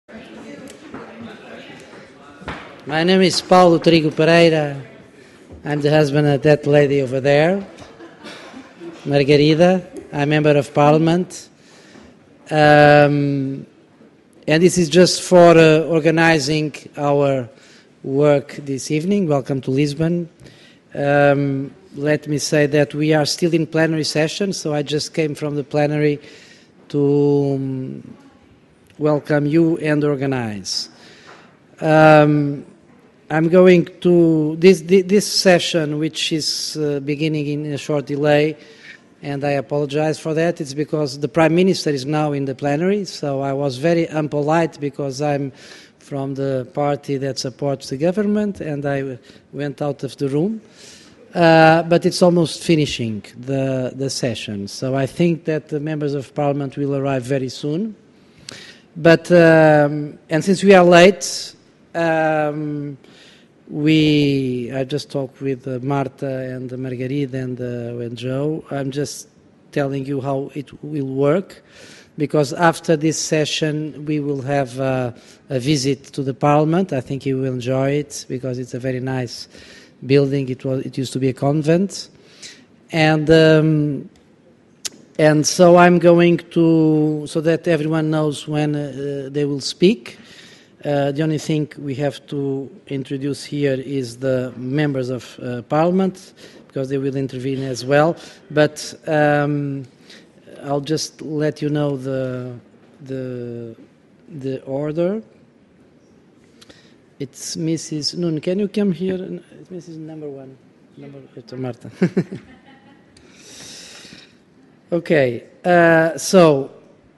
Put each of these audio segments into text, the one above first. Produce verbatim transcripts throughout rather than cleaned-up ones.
My name is Paulo Trigo Pereira. I'm the husband of that lady over there, Margarida. I'm a member of Parliament. Um, and this is just for uh, organizing our work this evening. Welcome to Lisbon. Um, let me say that we are still in plenary session, so I just came from the plenary to um, welcome you and organize. Um, I'm going to this this session, which is uh, beginning in a short delay, and I apologize for that. It's because the Prime Minister is now in the plenary, so I was very impolite because I'm from the party that supports the government, and I went out of the room. Uh, but it's almost finishing the the session, so I think that the members of Parliament will arrive very soon. But um, and since we are late. Um, We, I just talked with uh, Marta and uh, Margarida and, uh, and Joe. I'm just telling you how it will work, because after this session we will have uh, a visit to the Parliament. I think you will enjoy it because it's a very nice building. It was, it used to be a convent, and um, and so I'm going to, so that everyone knows when uh, they will speak. Uh, the only thing we have to introduce here is the members of uh, Parliament, because they will intervene as well. But um, I'll just let you know the the the order. It's Missus Nun. Can you come here? It's Missus Number One. Number it's Marta. Okay. Uh, so.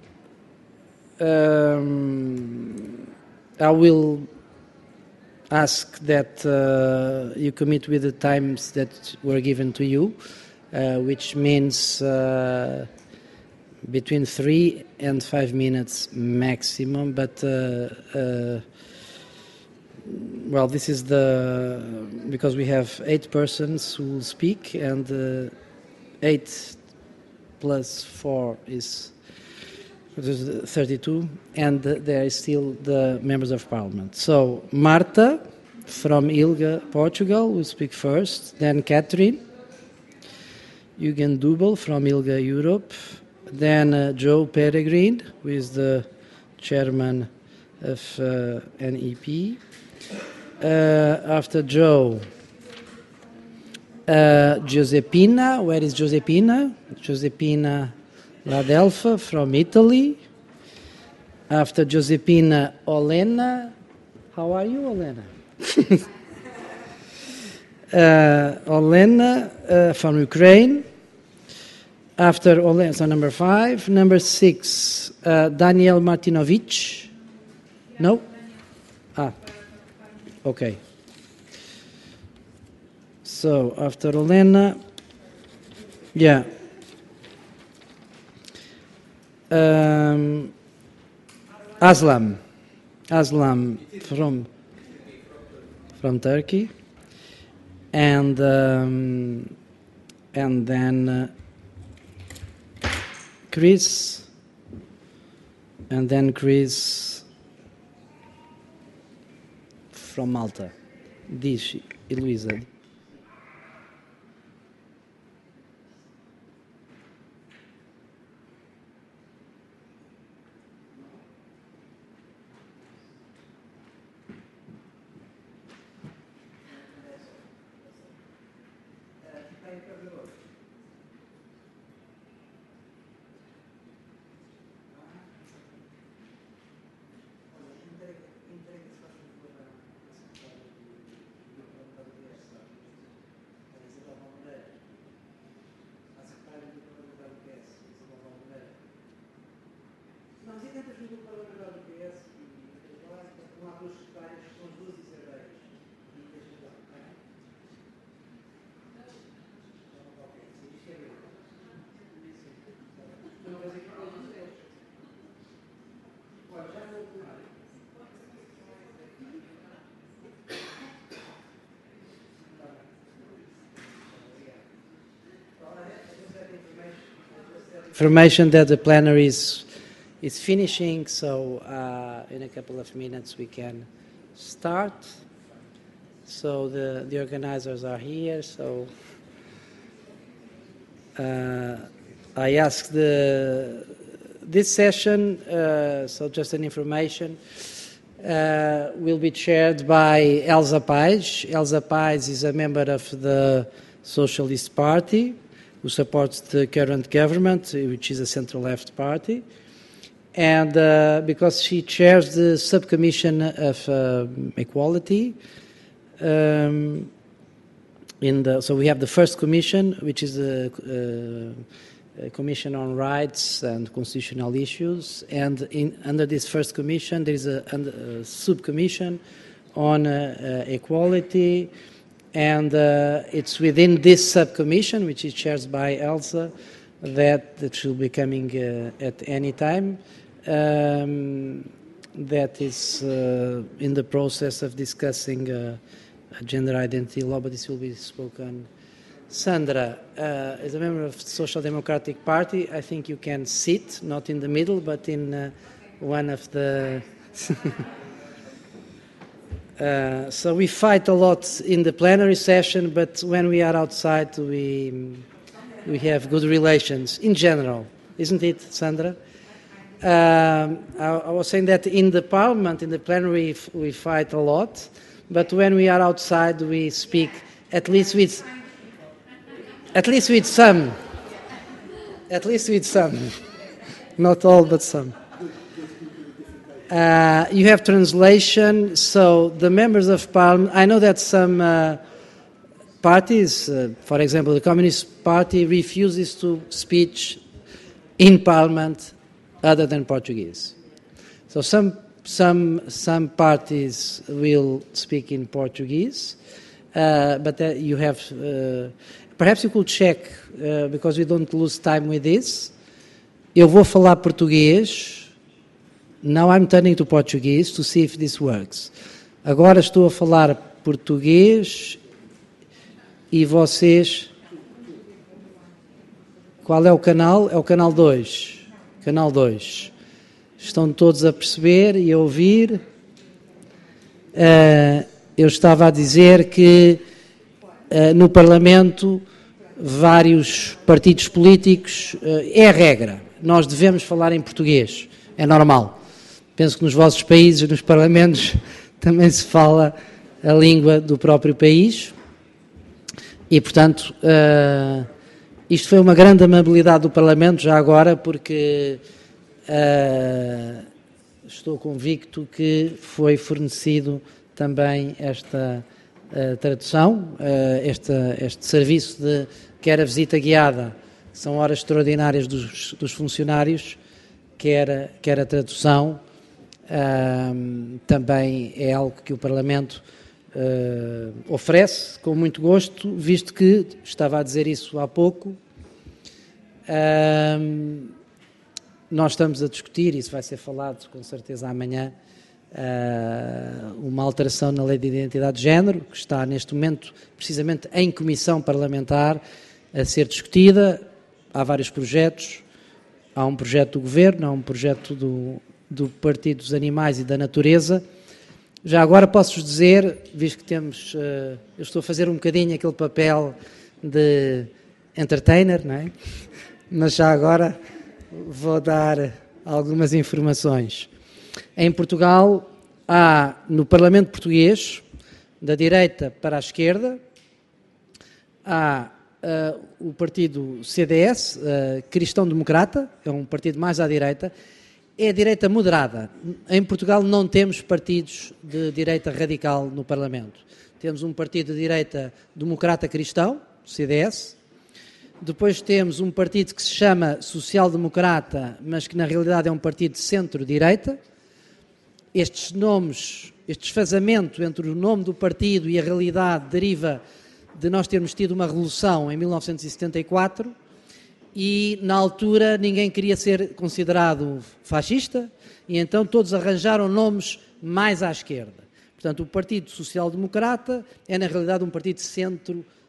Um, I will ask that uh, you commit with the times that were given to you, uh, which means uh, between three and five minutes maximum. But uh, uh, well, this is the because we have eight persons who will speak, and uh, eight plus four is thirty-two, and there is still the members of Parliament. So Marta from ILGA, Portugal, will speak first. Then Catherine, Eugen Dubel from ILGA, Europe. Then uh, Joe Peregrine, who is the chairman of uh, N E P. Uh, after Joe, uh, Giuseppina. Where is Giuseppina? Giuseppina Ladelfa from Italy. After Giuseppina, Olena. How are you, Olena? uh, Olena uh, from Ukraine. After Olena, so number five. Number six, uh, Daniel Martinovic. No? Ah, okay. So after Olena, yeah. Um, Aslam, Aslam from from Turkey, and um, and then uh, Chris, and then Chris from Malta. Diz, Luísa. Information that the plenary is is finishing, so uh, in a couple of minutes we can start. So the, the organizers are here, so uh, I asked the, this session, uh, so just an information, uh, will be chaired by Elsa Paes. Elsa Paes is a member of the Socialist Party, who supports the current government, which is a centre-left party. And uh, because she chairs the subcommission of uh, equality, um, in the, so we have the first commission, which is the uh, Commission on Rights and Constitutional Issues, and in, under this first commission there is a, a subcommission on uh, uh, equality. And uh, it's within this subcommission, which is chaired by Elsa, that, that should be coming uh, at any time, um, that is uh, in the process of discussing uh, a gender identity law, but this will be spoken. Sandra, uh, as a member of the Social Democratic Party, I think you can sit, not in the middle, but in uh, one of the... Uh, so we fight a lot in the plenary session, but when we are outside, we we have good relations in general, isn't it, Sandra? Um, I, I was saying that in the Parliament, in the plenary, we fight a lot, but when we are outside, we speak at least with at least with some, at least with some, not all, but some. Uh, you have translation, so the members of Parliament, I know that some uh, parties, uh, for example, the Communist Party refuses to speak in Parliament other than Portuguese. So some some some parties will speak in Portuguese, uh, but uh, you have, uh, perhaps you could check, uh, because we don't lose time with this. Eu vou falar português. Now I'm turning to Portuguese to see if this works. Agora estou a falar português e vocês... Qual é o canal? É o canal dois. Canal dois. Estão todos a perceber e a ouvir. Uh, eu estava a dizer que uh, no Parlamento vários partidos políticos... Uh, é a regra. Nós devemos falar em português. É normal. Penso que nos vossos países, nos parlamentos, também se fala a língua do próprio país. E, portanto, uh, isto foi uma grande amabilidade do Parlamento, já agora, porque uh, estou convicto que foi fornecido também esta uh, tradução, uh, este, este serviço de quer a visita guiada, são horas extraordinárias dos, dos funcionários, quer, quer a tradução. Uh, também é algo que o Parlamento uh, oferece com muito gosto, visto que, estava a dizer isso há pouco, uh, nós estamos a discutir, isso vai ser falado com certeza amanhã, uh, uma alteração na Lei de Identidade de Género, que está neste momento precisamente em comissão parlamentar a ser discutida. Há vários projetos, há um projeto do Governo, há um projeto do do Partido dos Animais e da Natureza. Já agora posso-vos dizer, visto que temos, uh, eu estou a fazer um bocadinho aquele papel de entertainer, não é? Mas já agora vou dar algumas informações. Em Portugal há, no Parlamento Português, da direita para a esquerda, há uh, o partido C D S, uh, Cristão Democrata, é um partido mais à direita. É a direita moderada. Em Portugal não temos partidos de direita radical no Parlamento. Temos um partido de direita democrata cristão, C D S. Depois temos um partido que se chama social-democrata, mas que na realidade é um partido de centro-direita. Estes nomes, este desfazamento entre o nome do partido e a realidade deriva de nós termos tido uma revolução em mil novecentos e setenta e quatro, e na altura ninguém queria ser considerado fascista, e então todos arranjaram nomes mais à esquerda. Portanto, o Partido Social Democrata é na realidade um partido de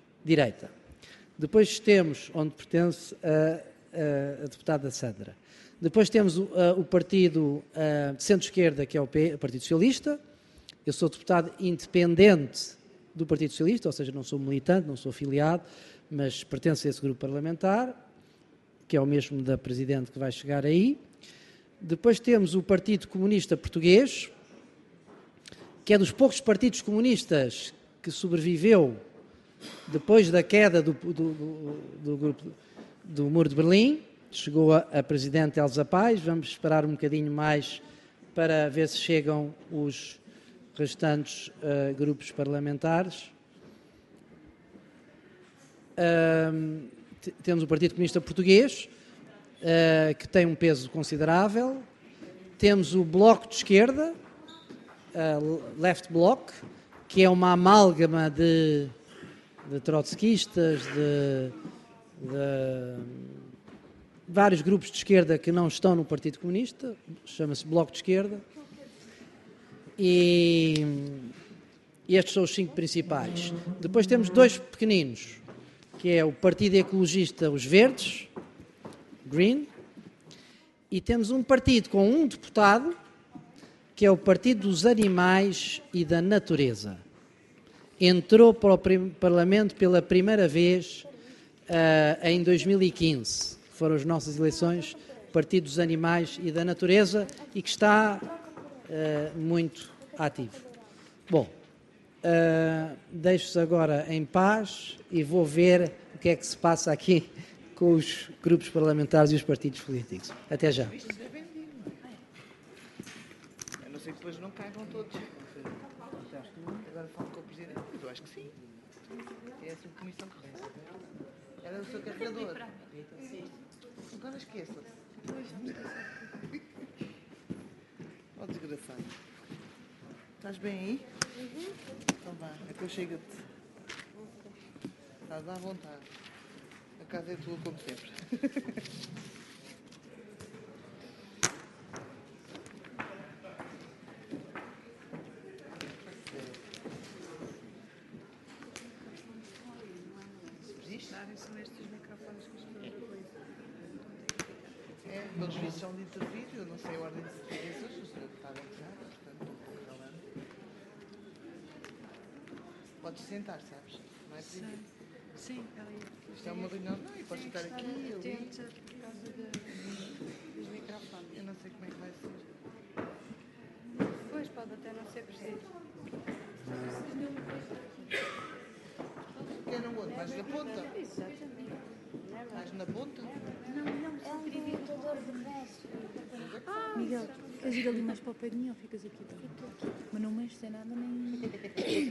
centro-direita. Depois temos, onde pertence a, a, a deputada Sandra, Depois temos o, uh, o partido uh, de centro-esquerda, que é o, P, o Partido Socialista. Eu sou deputado independente do Partido Socialista, ou seja, não sou militante, não sou afiliado, mas pertenço a esse grupo parlamentar, que é o mesmo da Presidente que vai chegar aí. Depois temos o Partido Comunista Português, que é dos poucos partidos comunistas que sobreviveu depois da queda do, do, do, do, grupo, do Muro de Berlim. Chegou a, a Presidente Elsa Paes. Vamos esperar um bocadinho mais para ver se chegam os restantes uh, grupos parlamentares. Uh, temos o Partido Comunista Português, uh, que tem um peso considerável. Temos o Bloco de Esquerda, uh, Left Bloc, que é uma amálgama de, de trotskistas, de, de vários grupos de esquerda que não estão no Partido Comunista, chama-se Bloco de Esquerda. E, e estes são os cinco principais. Depois temos dois pequeninos, que é o Partido Ecologista, os Verdes, Green, e temos um partido com um deputado, que é o Partido dos Animais e da Natureza. Entrou para o Parlamento pela primeira vez uh, em dois mil e quinze. Foram as nossas eleições, Partido dos Animais e da Natureza, e que está uh, muito ativo. Bom, uh, deixo-vos agora em paz e vou ver o que é que se passa aqui com os grupos parlamentares e os partidos políticos. Até já. Eu não sei que depois não caibam todos. Agora falo com o Presidente. Mas eu acho que sim. É a subcomissão que resta. Era o seu carregador. Agora esqueça-se. Ó, desgrafado. Estás bem aí? Uhum. Então vá, aconchega-te. Estás à vontade. A casa é tua como sempre. São estes microfones que as pessoas utilizam. É, todos os são de intervir, eu não sei a ordem de serviços, o senhor está a entrar, portanto, falando. Podes sentar, sabes? Não é proibido. Sim, ali. Isto é uma reunião, não, e podes sentar aqui, ali. Atenta por causa de, dos microfones. Eu não sei como é que vai ser. Pois, pode até não ser preciso. Quer no outro? Mais na ponta? Exatamente. Mais na ponta? Não, não, É um limitador de mexe. Ah, Miguel, queres ir ali mais para o pé de mim ou ficas aqui também? Mas não mexes em nada nem...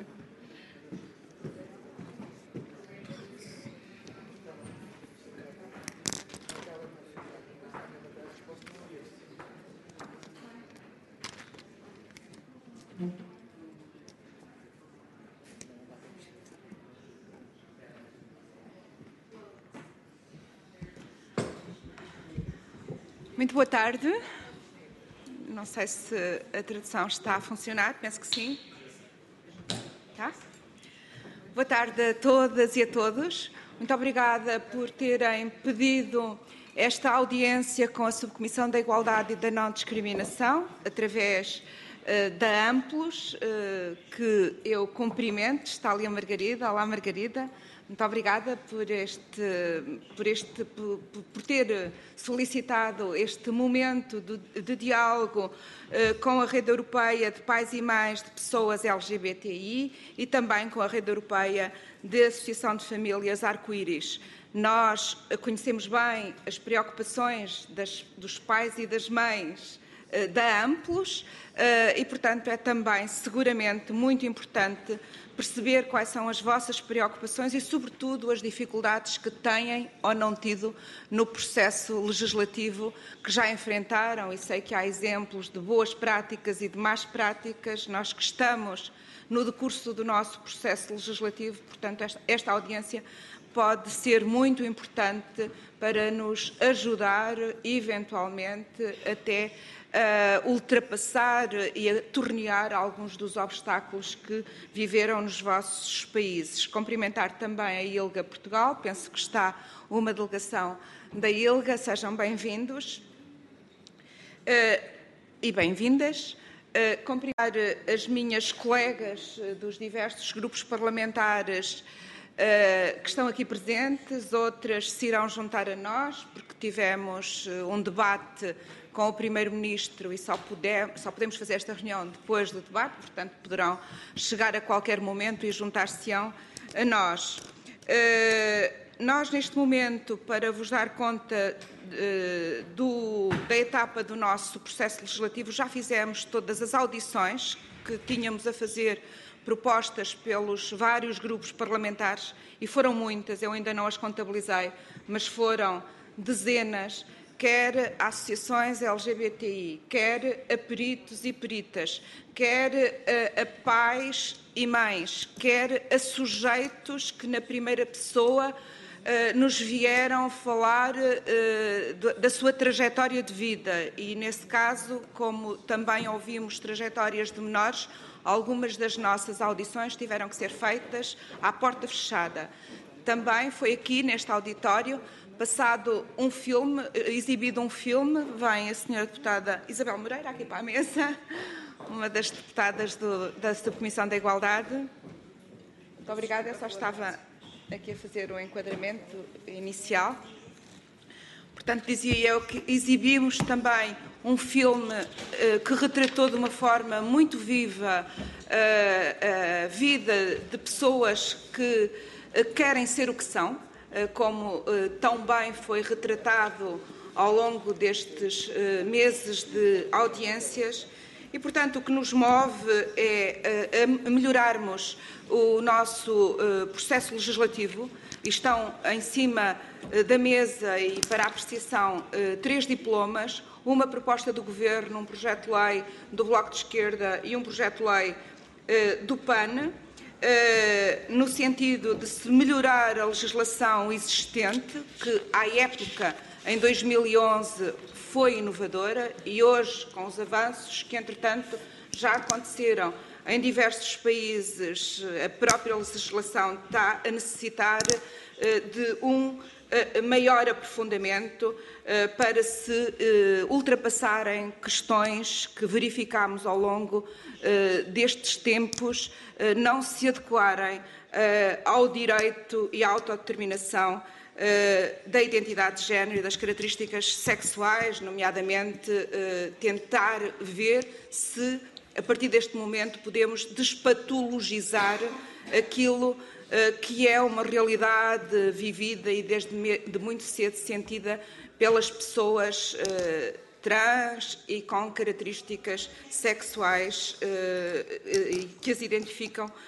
Muito boa tarde. Não sei se a tradução está a funcionar, penso que sim. Tá? Boa tarde a todas e a todos. Muito obrigada por terem pedido esta audiência com a Subcomissão da Igualdade e da Não Discriminação, através uh, da Amplos, uh, que eu cumprimento. Está ali a Margarida. Olá, Margarida. Muito obrigada por, este, por, este, por, por ter solicitado este momento de, de diálogo eh, com a Rede Europeia de Pais e Mães de Pessoas L G B T I e também com a Rede Europeia de Associação de Famílias Arco-Íris. Nós conhecemos bem as preocupações das, dos pais e das mães eh, da Amplos eh, e, portanto, é também seguramente muito importante perceber quais são as vossas preocupações e, sobretudo, as dificuldades que têm ou não tido no processo legislativo que já enfrentaram, e sei que há exemplos de boas práticas e de más práticas. Nós que estamos no decurso do nosso processo legislativo, portanto, esta, esta audiência pode ser muito importante para nos ajudar, eventualmente, até a ultrapassar e a tornear alguns dos obstáculos que viveram nos vossos países. Cumprimentar também a ILGA Portugal, penso que está uma delegação da ILGA, sejam bem-vindos. e bem-vindas. Uh, cumprimentar as minhas colegas uh, dos diversos grupos parlamentares uh, que estão aqui presentes, outras se irão juntar a nós, porque tivemos uh, um debate com o Primeiro-Ministro e só, puder, só podemos fazer esta reunião depois do debate, portanto poderão chegar a qualquer momento e juntar-se-ão a nós. Uh, nós, neste momento, para vos dar conta uh, do, da etapa do nosso processo legislativo, já fizemos todas as audições que tínhamos a fazer propostas pelos vários grupos parlamentares, e foram muitas, eu ainda não as contabilizei, mas foram dezenas, quer a associações L G B T I, quer a peritos e peritas, quer a, a pais e mães, quer a sujeitos que na primeira pessoa uh, nos vieram falar uh, do, da sua trajetória de vida, e nesse caso, como também ouvimos trajetórias de menores, algumas das nossas audições tiveram que ser feitas à porta fechada. Também foi aqui, neste auditório, passado um filme, exibido um filme, vem a senhora deputada Isabel Moreira, aqui para a mesa, uma das deputadas do, da Subcomissão da Igualdade. Muito obrigada, eu só estava aqui a fazer o enquadramento inicial. Portanto, dizia eu que exibimos também um filme uh, que retratou de uma forma muito viva uh, a vida de pessoas que uh, querem ser o que são, uh, como uh, tão bem foi retratado ao longo destes uh, meses de audiências. E, portanto, o que nos move é uh, a melhorarmos o nosso uh, processo legislativo. Estão em cima uh, da mesa e para apreciação uh, três diplomas, uma proposta do Governo, um projeto de lei do Bloco de Esquerda e um projeto de lei uh, do P A N, uh, no sentido de se melhorar a legislação existente, que à época, em dois mil e onze, foi inovadora, e hoje, com os avanços que, entretanto, já aconteceram em diversos países, a própria legislação está a necessitar uh, de um uh, maior aprofundamento uh, para se uh, ultrapassarem questões que verificámos ao longo uh, destes tempos uh, não se adequarem uh, ao direito e à autodeterminação da identidade de género e das características sexuais, nomeadamente uh, tentar ver se, a partir deste momento, podemos despatologizar aquilo uh, que é uma realidade vivida e desde de muito cedo sentida pelas pessoas uh, trans e com características sexuais uh, que as identificam uh,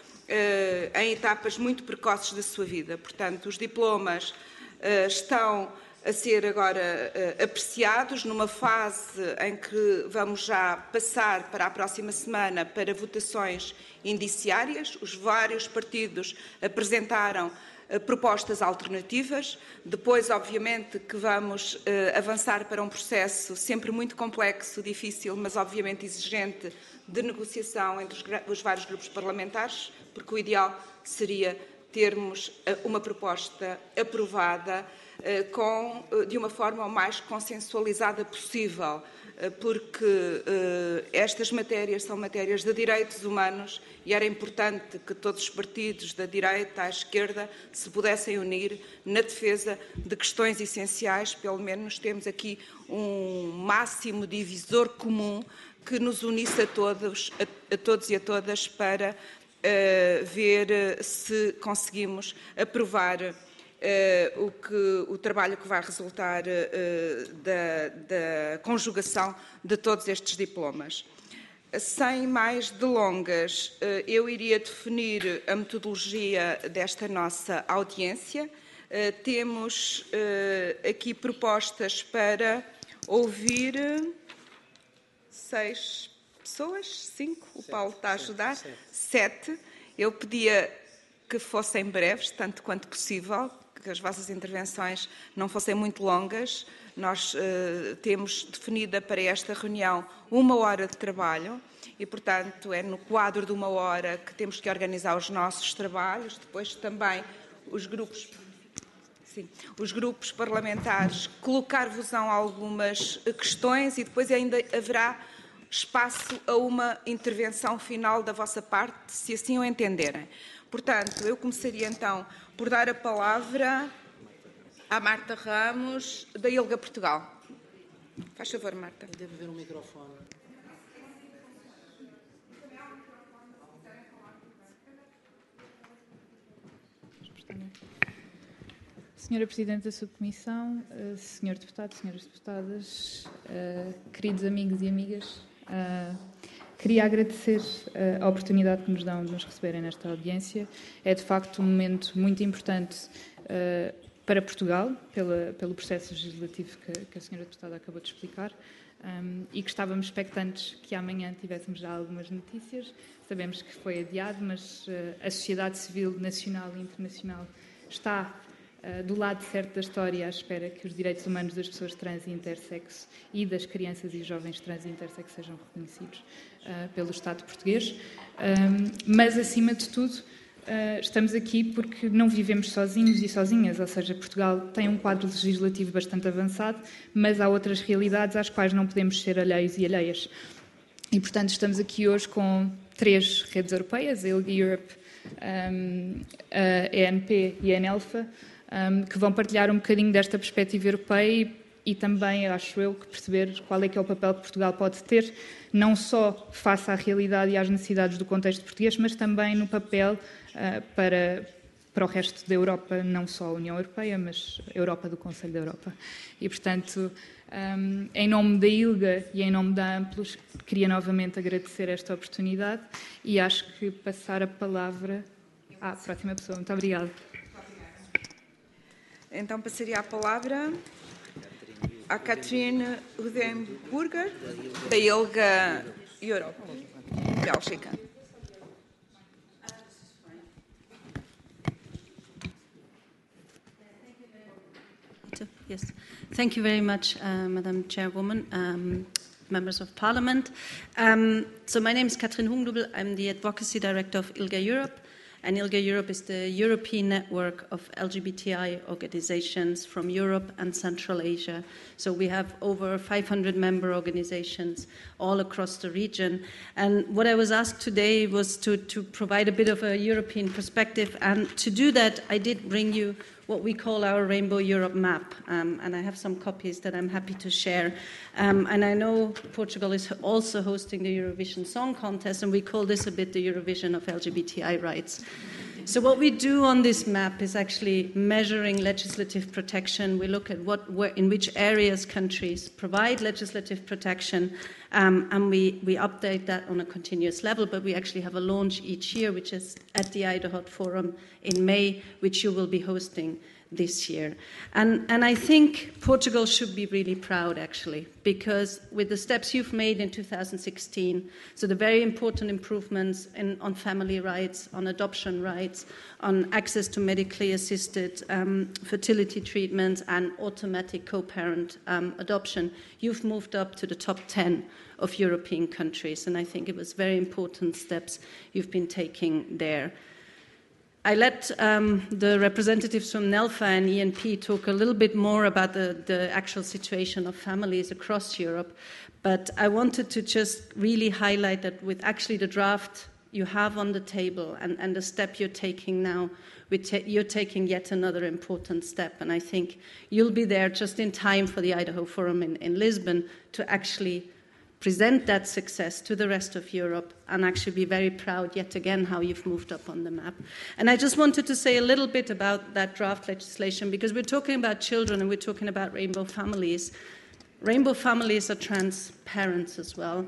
em etapas muito precoces da sua vida. Portanto, os diplomas Uh, estão a ser agora uh, apreciados numa fase em que vamos já passar para a próxima semana para votações indiciárias. Os vários partidos apresentaram uh, propostas alternativas. Depois, obviamente, que vamos uh, avançar para um processo sempre muito complexo, difícil, mas obviamente exigente, de negociação entre os, os vários grupos parlamentares, porque o ideal seria termos uma proposta aprovada uh, com, uh, de uma forma o mais consensualizada possível, uh, porque uh, estas matérias são matérias de direitos humanos e era importante que todos os partidos, da direita à esquerda, se pudessem unir na defesa de questões essenciais. Pelo menos temos aqui um máximo divisor comum que nos unisse a todos, a, a todos e a todas para Uh, ver uh, se conseguimos aprovar uh, o, que, o trabalho que vai resultar uh, da, da conjugação de todos estes diplomas. Sem mais delongas, uh, eu iria definir a metodologia desta nossa audiência. Uh, temos uh, aqui propostas para ouvir seis pessoas, cinco, o Paulo está a ajudar, sete. Eu pedia que fossem breves, tanto quanto possível, que as vossas intervenções não fossem muito longas. Nós uh, temos definida para esta reunião uma hora de trabalho e, portanto, é no quadro de uma hora que temos que organizar os nossos trabalhos. Depois também os grupos... sim, os grupos parlamentares colocar-vos-ão algumas questões e depois ainda haverá espaço a uma intervenção final da vossa parte, se assim o entenderem. Portanto, eu começaria então por dar a palavra à Marta Ramos, da ILGA Portugal. Faz favor, Marta. Deve haver um microfone. Senhora Presidente da Subcomissão, senhor Deputado, senhoras Deputadas, queridos amigos e amigas, queria agradecer a oportunidade que nos dão de nos receberem nesta audiência. É, de facto, um momento muito importante para Portugal, pela, pelo processo legislativo que, que a senhora Deputada acabou de explicar, um, e que estávamos expectantes que amanhã tivéssemos já algumas notícias. Sabemos que foi adiado, mas uh, a sociedade civil nacional e internacional está uh, do lado certo da história à espera que os direitos humanos das pessoas trans e intersexo e das crianças e jovens trans e intersexo sejam reconhecidos uh, pelo Estado português. Um, mas, acima de tudo, Uh, estamos aqui porque não vivemos sozinhos e sozinhas, ou seja, Portugal tem um quadro legislativo bastante avançado, mas há outras realidades às quais não podemos ser alheios e alheias. E, portanto, estamos aqui hoje com três redes europeias, a ILGA Europe, um, a E N P e a ENELFA, um, que vão partilhar um bocadinho desta perspectiva europeia e, e também, acho eu, que perceber qual é que é o papel que Portugal pode ter, não só face à realidade e às necessidades do contexto português, mas também no papel Uh, para, para o resto da Europa, não só a União Europeia, mas a Europa do Conselho da Europa. E, portanto, um, em nome da ILGA e em nome da Amplos, queria novamente agradecer esta oportunidade e acho que passar a palavra à próxima pessoa. Muito obrigada. Então, passaria a palavra à Catherine Rudenburger, da ILGA Europe, Bélgica. Yes, thank you very much, uh, Madam Chairwoman, um, members of Parliament. Um, so my name is Katrin Hungdubel. I'm the Advocacy Director of ILGA Europe, and ILGA Europe is the European network of L G B T I organizations from Europe and Central Asia. So we have over five hundred member organizations all across the region. And what I was asked today was to, to provide a bit of a European perspective. And to do that, I did bring you what we call our Rainbow Europe map. Um, and I have some copies that I'm happy to share. Um, and I know Portugal is also hosting the Eurovision Song Contest, and we call this a bit the Eurovision of L G B T I rights. So what we do on this map is actually measuring legislative protection. We look at what, where, in which areas countries provide legislative protection, um, and we, we update that on a continuous level, but we actually have a launch each year, which is at the IDAHOT Forum in May, which you will be hosting this year. And, and I think Portugal should be really proud, actually, because with the steps you've made in two thousand sixteen, so the very important improvements in, on family rights, on adoption rights, on access to medically assisted um, fertility treatments and automatic co-parent um, adoption, you've moved up to the top ten of European countries, and I think it was very important steps you've been taking there. I let um, the representatives from NELFA and E N P talk a little bit more about the, the actual situation of families across Europe, but I wanted to just really highlight that with actually the draft you have on the table and, and the step you're taking now, ta- you're taking yet another important step, and I think you'll be there just in time for the Idaho Forum in, in Lisbon to actually present that success to the rest of Europe and actually be very proud yet again how you've moved up on the map. And I just wanted to say a little bit about that draft legislation because we're talking about children and we're talking about rainbow families. Rainbow families are trans parents as well.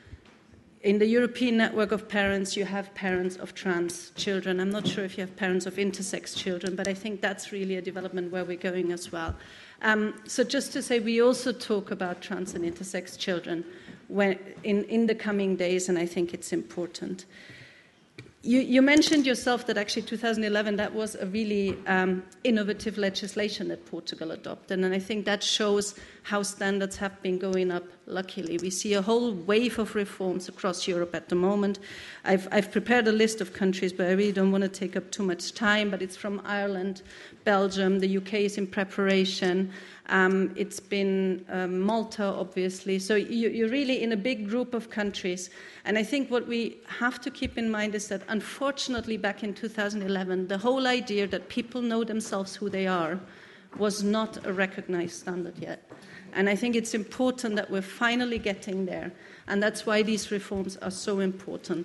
In the European network of parents, you have parents of trans children. I'm not sure if you have parents of intersex children, but I think that's really a development where we're going as well. Um, so just to say, we also talk about trans and intersex children when, in, in the coming days, and I think it's important. You, you mentioned yourself that actually two thousand eleven, that was a really um, innovative legislation that Portugal adopted, and I think that shows how standards have been going up luckily. We see a whole wave of reforms across Europe at the moment. I've, I've prepared a list of countries, but I really don't want to take up too much time, but it's from Ireland, Belgium, the U K is in preparation. Um, it's been um, Malta, obviously. So you, you're really in a big group of countries. And I think what we have to keep in mind is that, unfortunately, back in two thousand eleven, the whole idea that people know themselves who they are was not a recognized standard yet. And I think it's important that we're finally getting there. And that's why these reforms are so important.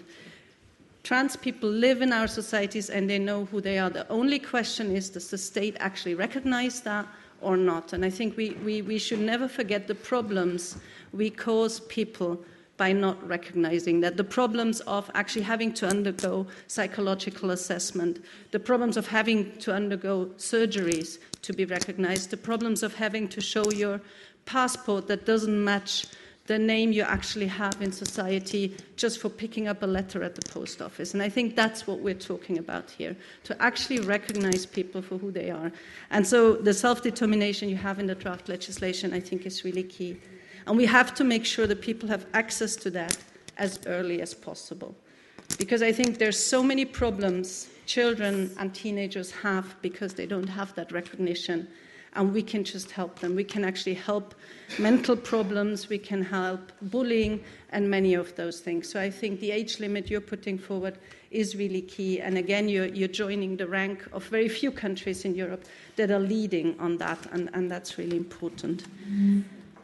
Trans people live in our societies and they know who they are. The only question is, does the state actually recognize that or not? And I think we, we, we should never forget the problems we cause people by not recognizing that. The problems of actually having to undergo psychological assessment, the problems of having to undergo surgeries to be recognized, the problems of having to show your passport that doesn't match the name you actually have in society just for picking up a letter at the post office. And I think that's what we're talking about here, to actually recognize people for who they are. And so the self-determination you have in the draft legislation, I think, is really key. And we have to make sure that people have access to that as early as possible. Because I think there's so many problems children and teenagers have because they don't have that recognition. And we can just help them. We can actually help mental problems, we can help bullying, and many of those things. So I think the age limit you're putting forward is really key. And again, you're, you're joining the rank of very few countries in Europe that are leading on that, and, and that's really important. Mm-hmm.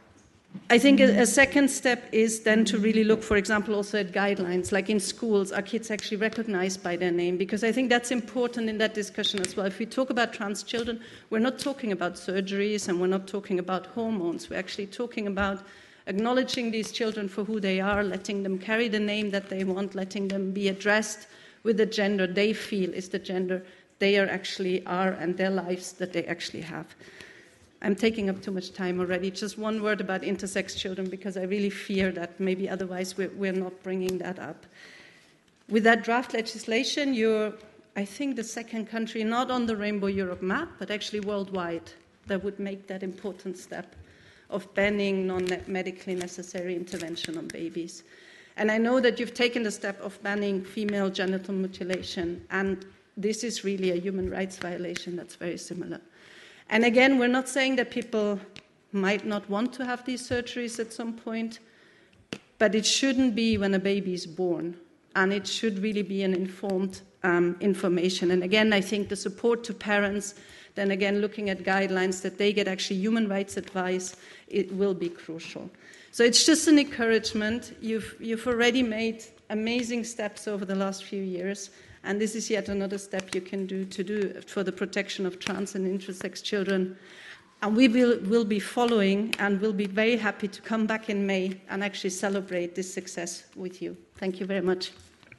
I think a, a second step is then to really look, for example, also at guidelines, like in schools, are kids actually recognized by their name? Because I think that's important in that discussion as well. If we talk about trans children, we're not talking about surgeries and we're not talking about hormones. We're actually talking about acknowledging these children for who they are, letting them carry the name that they want, letting them be addressed with the gender they feel is the gender they are actually are and their lives that they actually have. I'm taking up too much time already. Just one word about intersex children, because I really fear that maybe otherwise we're, we're not bringing that up. With that draft legislation, you're, I think, the second country, not on the Rainbow Europe map, but actually worldwide, that would make that important step of banning non-medically necessary intervention on babies. And I know that you've taken the step of banning female genital mutilation, and this is really a human rights violation that's very similar. And again, we're not saying that people might not want to have these surgeries at some point, but it shouldn't be when a baby is born, and it should really be an informed um, information. And again, I think the support to parents, then again, looking at guidelines that they get actually human rights advice, it will be crucial. So it's just an encouragement. You've, you've already made amazing steps over the last few years. And this is yet another step you can do to do for the protection of trans and intersex children. And we will, will be following and will be very happy to come back in May and actually celebrate this success with you. Thank you very much.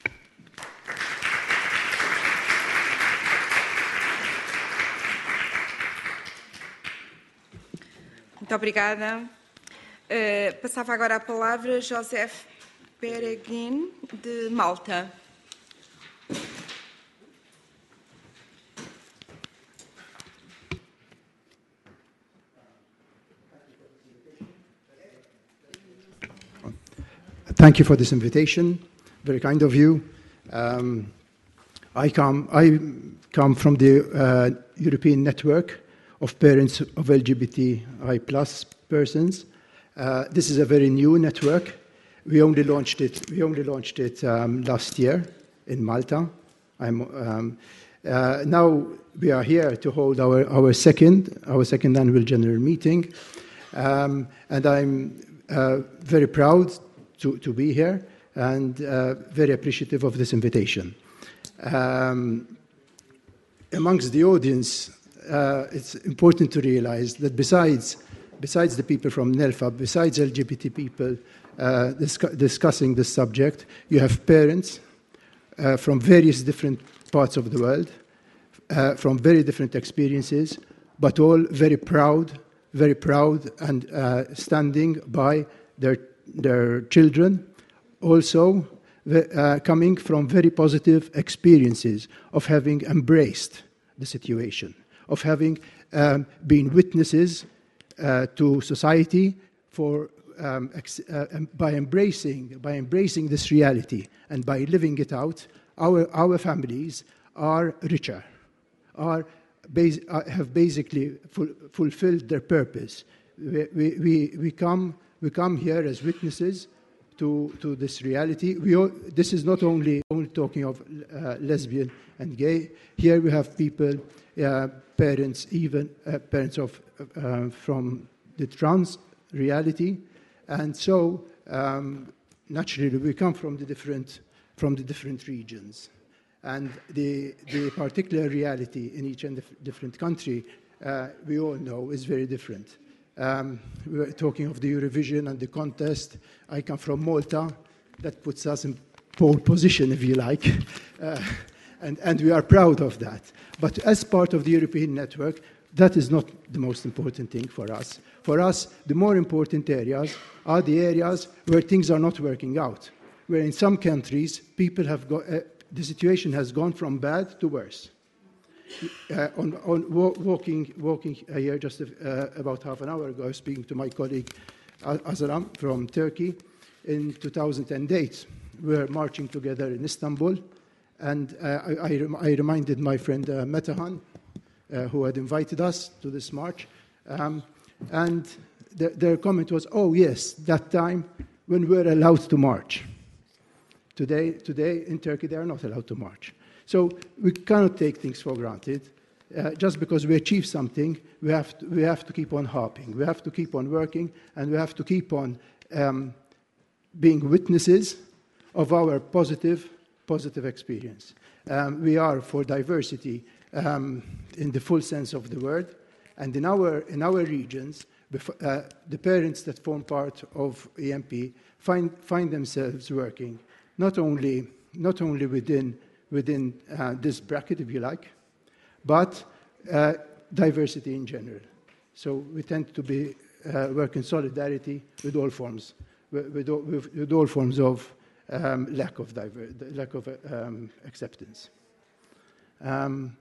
Muito obrigada. Uh, passava agora a palavra a Joseph Pereguin, de Malta. Thank you for this invitation. Very kind of you. Um, I come. I come from the uh, European Network of Parents of L G B T I plus persons. Uh, this is a very new network. We only launched it. We only launched it um, last year in Malta. I'm, um, uh, now we are here to hold our, our second our second annual general meeting, um, and I'm uh, very proud to, to be here and uh, very appreciative of this invitation. Um, amongst the audience, uh, it's important to realize that besides besides the people from NELFA, besides L G B T people uh, discuss, discussing this subject, you have parents uh, from various different parts of the world, uh, from very different experiences, but all very proud, very proud and uh, standing by their, their children, also uh, coming from very positive experiences of having embraced the situation, of having um, been witnesses Uh, to society for um, ex- uh, um, by embracing by embracing this reality and by living it out, our our families are richer, are, bas- uh, have basically ful- fulfilled their purpose. We, we, we, we, come, we come here as witnesses to, to this reality. We all, this is not only, only talking of uh, lesbian and gay. Here we have people, uh, parents, even uh, parents of uh, from the trans reality. And so, um, naturally, we come from the different, from the different regions. And the, the particular reality in each and different country, uh, we all know, is very different. Um, we were talking of the Eurovision and the contest. I come from Malta. That puts us in pole position, if you like. Uh, and, and we are proud of that. But as part of the European network, that is not the most important thing for us. For us, the more important areas are the areas where things are not working out, where in some countries, people have got... Uh, the situation has gone from bad to worse. Uh, on on wa- walking, walking here just uh, about half an hour ago, I was speaking to my colleague Azram from Turkey. In two thousand eight, we were marching together in Istanbul, and uh, I, I, rem- I reminded my friend uh, Metahan, uh, who had invited us to this march, um, and th- their comment was, "Oh yes, that time when we were allowed to march." Today, today in Turkey, they are not allowed to march. So we cannot take things for granted. Uh, just because we achieve something, we have, to, we have to keep on harping. We have to keep on working, and we have to keep on um, being witnesses of our positive, positive experience. Um, we are for diversity um, in the full sense of the word, and in our, in our regions, uh, the parents that form part of E M P find, find themselves working not only, not only within, within uh, this bracket, if you like, but uh, diversity in general. So we tend to be, uh, work in solidarity with all forms, with, with, all, with, with all forms of um, lack of, diver- lack of um, acceptance. Um,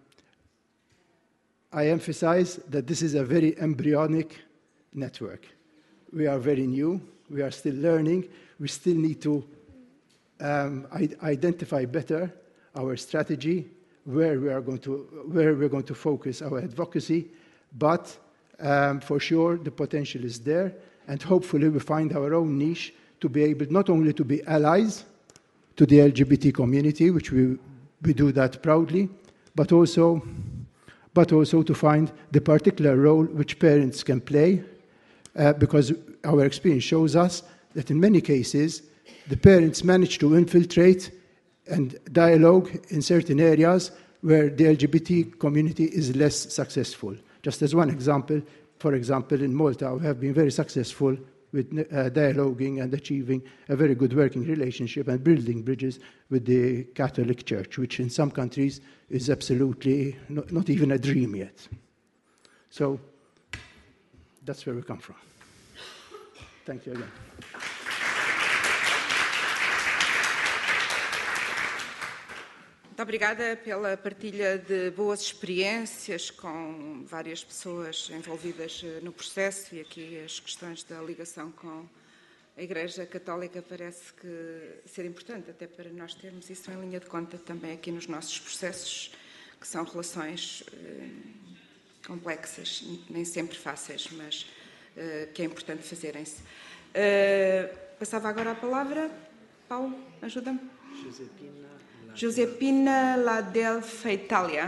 I emphasize that this is a very embryonic network. We are very new, we are still learning, we still need to Um, identify better our strategy, where we are going to where we're going to focus our advocacy, but um, for sure the potential is there, and hopefully we find our own niche to be able not only to be allies to the L G B T community, which we we do that proudly, but also but also to find the particular role which parents can play, uh, because our experience shows us that in many cases the parents manage to infiltrate and dialogue in certain areas where the L G B T community is less successful. Just as one example, for example, in Malta, we have been very successful with uh, dialoguing and achieving a very good working relationship and building bridges with the Catholic Church, which in some countries is absolutely not, not even a dream yet. So that's where we come from. Thank you again. Muito obrigada pela partilha de boas experiências com várias pessoas envolvidas no processo, e aqui as questões da ligação com a Igreja Católica parece que ser importante, até para nós termos isso em linha de conta também aqui nos nossos processos, que são relações eh, complexas, nem sempre fáceis, mas eh, que é importante fazerem-se. Uh, passava agora a palavra. Paulo, ajuda-me. Josepina. Josepina Ladelfa, Itália.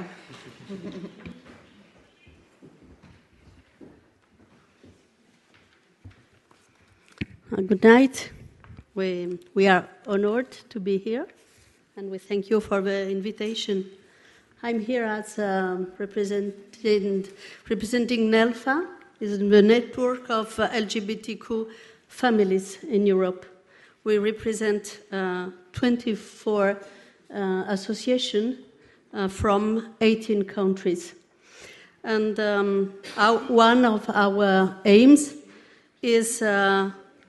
Good night. We, we are honored to be here, and we thank you for the invitation. I'm here as um, representing, representing NELFA, is the network of uh, L G B T Q families in Europe. We represent uh, twenty-four uh, associations uh, from eighteen countries. And um, our, one of our aims is, uh,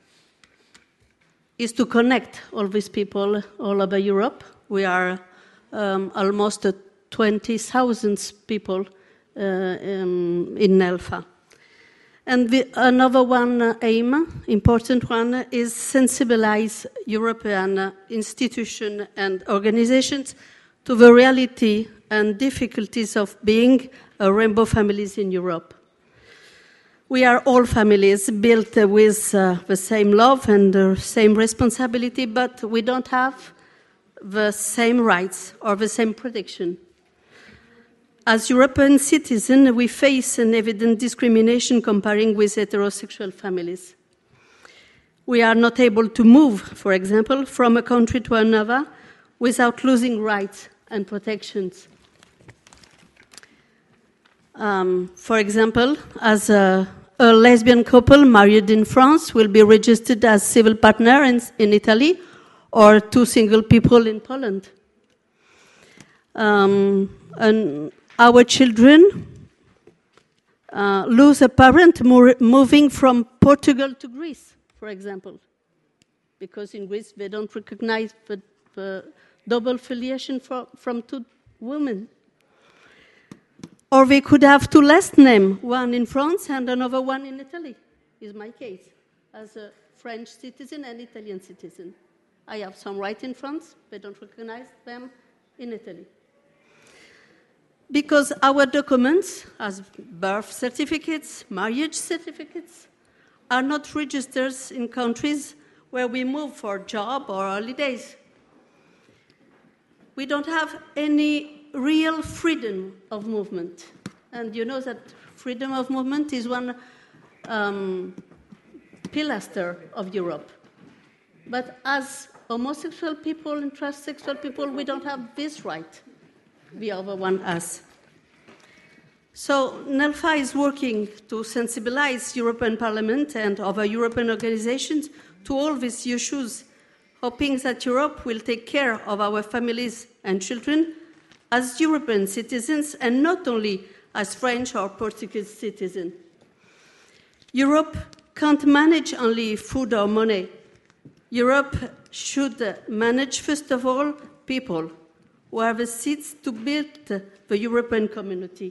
is to connect all these people all over Europe. We are um, almost uh, twenty thousand people uh, in, in NELFA. And the, another one uh, aim, important one, is sensibilize European uh, institutions and organizations to the reality and difficulties of being a rainbow families in Europe. We are all families built uh, with uh, the same love and the same responsibility, but we don't have the same rights or the same protection. As European citizens, we face an evident discrimination comparing with heterosexual families. We are not able to move, for example, from a country to another without losing rights and protections. Um, for example, as a, a lesbian couple married in France will be registered as civil partner in, in Italy, or two single people in Poland. Um, and Our children uh, lose a parent mo- moving from Portugal to Greece, for example, because in Greece they don't recognize the, the double filiation for, from two women. Or they could have two last names, one in France and another one in Italy, is my case, as a French citizen and Italian citizen. I have some right in France, they don't recognize them in Italy. Because our documents, as birth certificates, marriage certificates, are not registered in countries where we move for job or holidays. We don't have any real freedom of movement. And you know that freedom of movement is one um, pilaster of Europe. But as homosexual people and transsexual people, we don't have this right. The other one has. So NELFA is working to sensibilize European Parliament and other European organizations to all these issues, hoping that Europe will take care of our families and children as European citizens and not only as French or Portuguese citizens. Europe can't manage only food or money. Europe should manage, first of all, people who are the seeds to build the European community.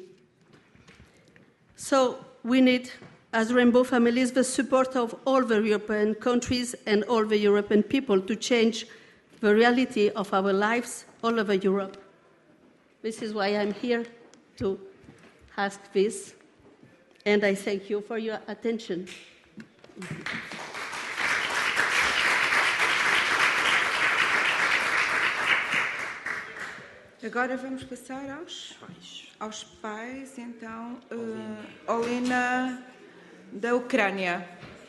So we need, as Rainbow Families, the support of all the European countries and all the European people to change the reality of our lives all over Europe. This is why I'm here to ask this, and I thank you for your attention. Agora vamos passar aos pais. Aos pais, então, uh, Olena, da Ucrânia.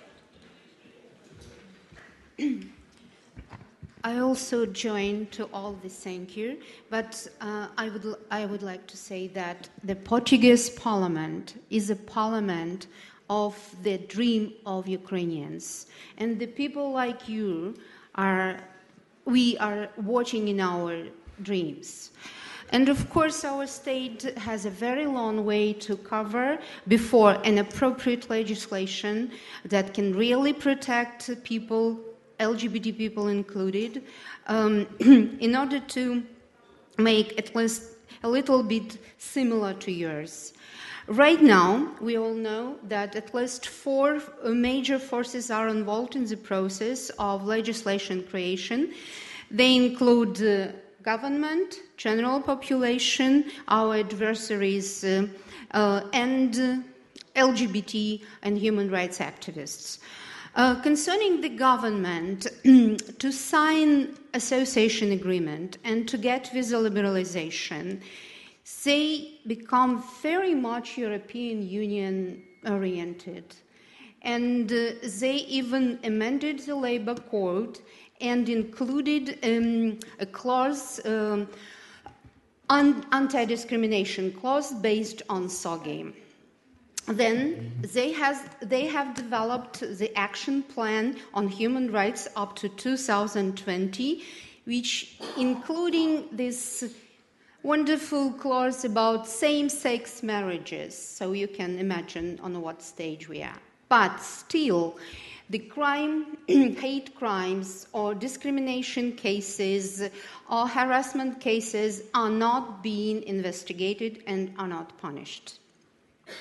I also join to all this thank you, but uh, I would I would like to say that the Portuguese Parliament is a parliament of the dream of Ukrainians, and the people like you are we are watching in our dreams. And of course, our state has a very long way to cover before an appropriate legislation that can really protect people, L G B T people included, um, in order to make at least a little bit similar to yours. Right now, we all know that at least four major forces are involved in the process of legislation creation. They include uh, government, general population, our adversaries, uh, uh, and uh, L G B T and human rights activists. Uh, concerning the government, to sign association agreement and to get visa liberalization, they become very much European Union oriented. And uh, they even amended the labor code and included um, a clause, um, an anti-discrimination clause based on S O G I. Then they, has, they have developed the action plan on human rights up to two thousand twenty, which including this wonderful clause about same-sex marriages, so you can imagine on what stage we are. But still, the crime, hate crimes or discrimination cases or harassment cases are not being investigated and are not punished.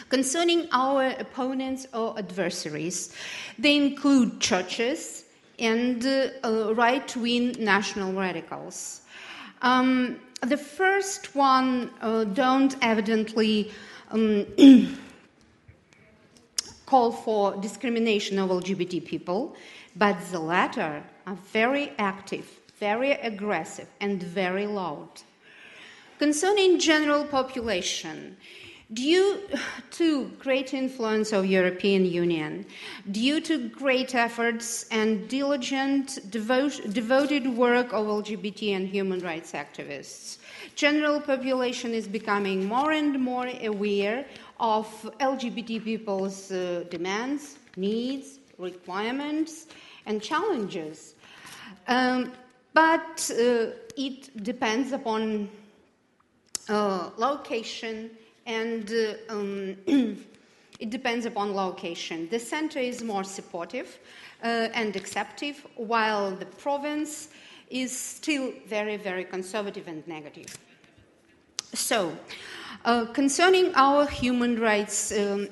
Concerning our opponents or adversaries, they include churches and uh, uh, right-wing national radicals. Um, the first one uh, don't evidently um, call for discrimination of L G B T people, but the latter are very active, very aggressive, and very loud. Concerning general population, due to great influence of European Union, due to great efforts and diligent, devote, devoted work of L G B T and human rights activists, general population is becoming more and more aware of L G B T people's uh, demands, needs, requirements, and challenges. Um, but uh, it depends upon uh, location, and uh, um, it depends upon location. The center is more supportive uh, and acceptive, while the province is still very, very conservative and negative. So, uh, concerning our human rights um,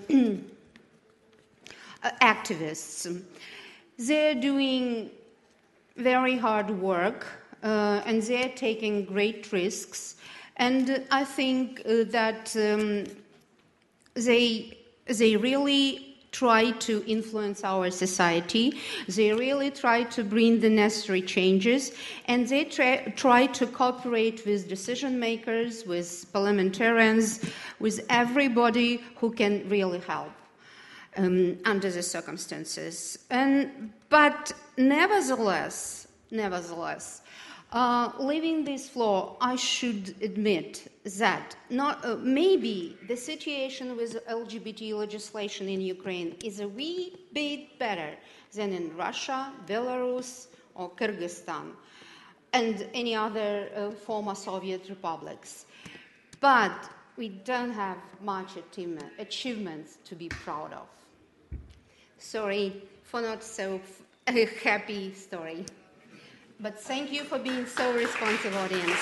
activists, they're doing very hard work uh, and they're taking great risks. And I think uh, that um, they, they really try to influence our society. They really try to bring the necessary changes, and they try, try to cooperate with decision makers, with parliamentarians, with everybody who can really help um, under the circumstances. And, but nevertheless, nevertheless, Uh, leaving this floor, I should admit that not, uh, maybe the situation with L G B T legislation in Ukraine is a wee bit better than in Russia, Belarus, or Kyrgyzstan, and any other uh, former Soviet republics. But we don't have much achievements to be proud of. Sorry for not so f- happy story. But thank you for being so responsive, audience.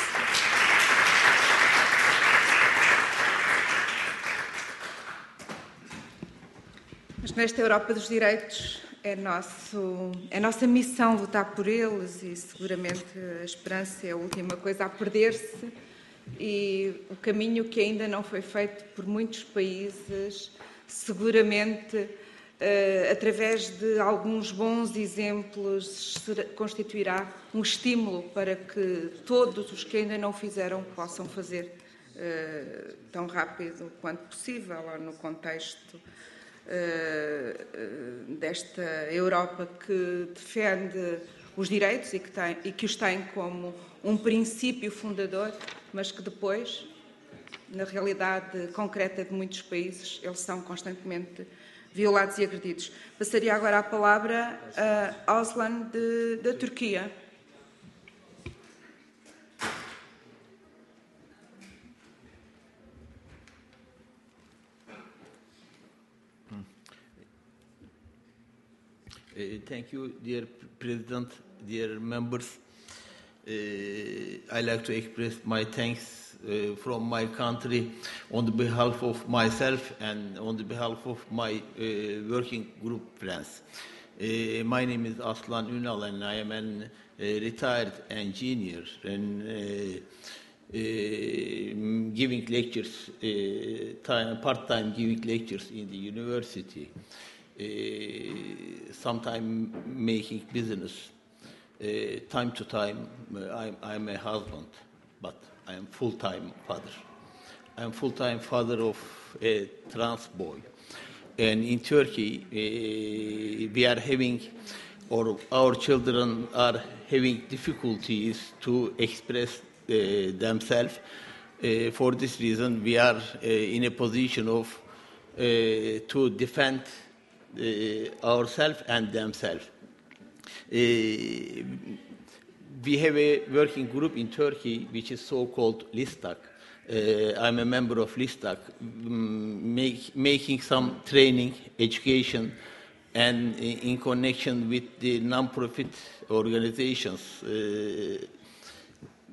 Mas nesta Europa dos direitos é, nosso, é nossa missão lutar por eles, e seguramente a esperança é a última coisa a perder-se, e o caminho que ainda não foi feito por muitos países, seguramente Uh, através de alguns bons exemplos, constituirá um estímulo para que todos os que ainda não fizeram possam fazer uh, tão rápido quanto possível, no contexto uh, uh, desta Europa que defende os direitos e que, tem, e que os tem como um princípio fundador, mas que depois, na realidade concreta de muitos países, eles são constantemente violados e agredidos. Passaria agora a palavra a Aslan, da Turquia. Uh, thank you, dear President, dear members. Uh, I'd like to express my thanks Uh, from my country on the behalf of myself and on the behalf of my uh, working group friends. Uh, my name is Aslan Ünal and I am a uh, retired engineer and uh, uh, giving lectures, uh, part-time giving lectures in the university, uh, sometimes making business. Uh, time to time, uh, I'm, I'm a husband, but I am full-time father. I am full-time father of a trans boy. And in Turkey, uh, we are having, or our children are having difficulties to express uh, themselves. Uh, for this reason, we are uh, in a position of uh, to defend uh, ourselves and themselves. Uh, We have a working group in Turkey which is so-called Listak. Uh, I'm a member of Listak, um, make, making some training, education, and in, in connection with the non-profit organizations, uh,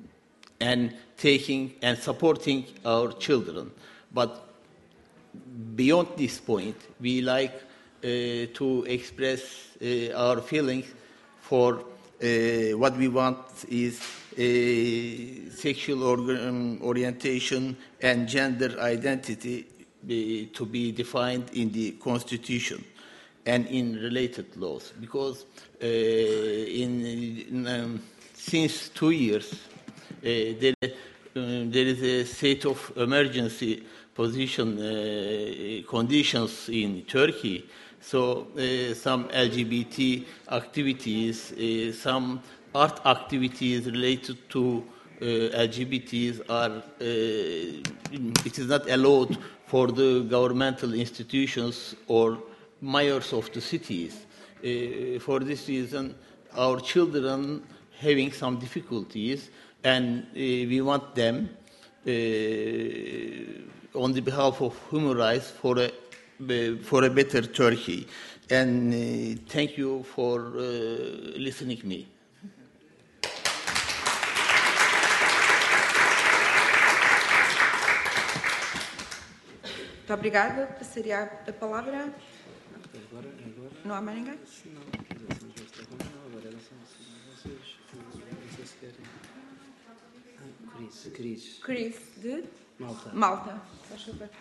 and taking and supporting our children. But beyond this point, we like uh, to express uh, our feelings for uh, what we want is uh, sexual organ, orientation and gender identity be, to be defined in the Constitution and in related laws. Because uh, in, in um, since two years, uh, there, um, there is a state of emergency position uh, conditions in Turkey. So uh, some L G B T activities, uh, some art activities related to uh, L G B Ts are, uh, it is not allowed for the governmental institutions or mayors of the cities. Uh, for this reason, our children having some difficulties, and uh, we want them uh, on the behalf of human rights for a for a better Turkey. And uh, thank you for uh, listening to me. Muito obrigada. Passaria a palavra. Não há mais ninguém? Cris. Cris de Malta. Malta. Faz favor.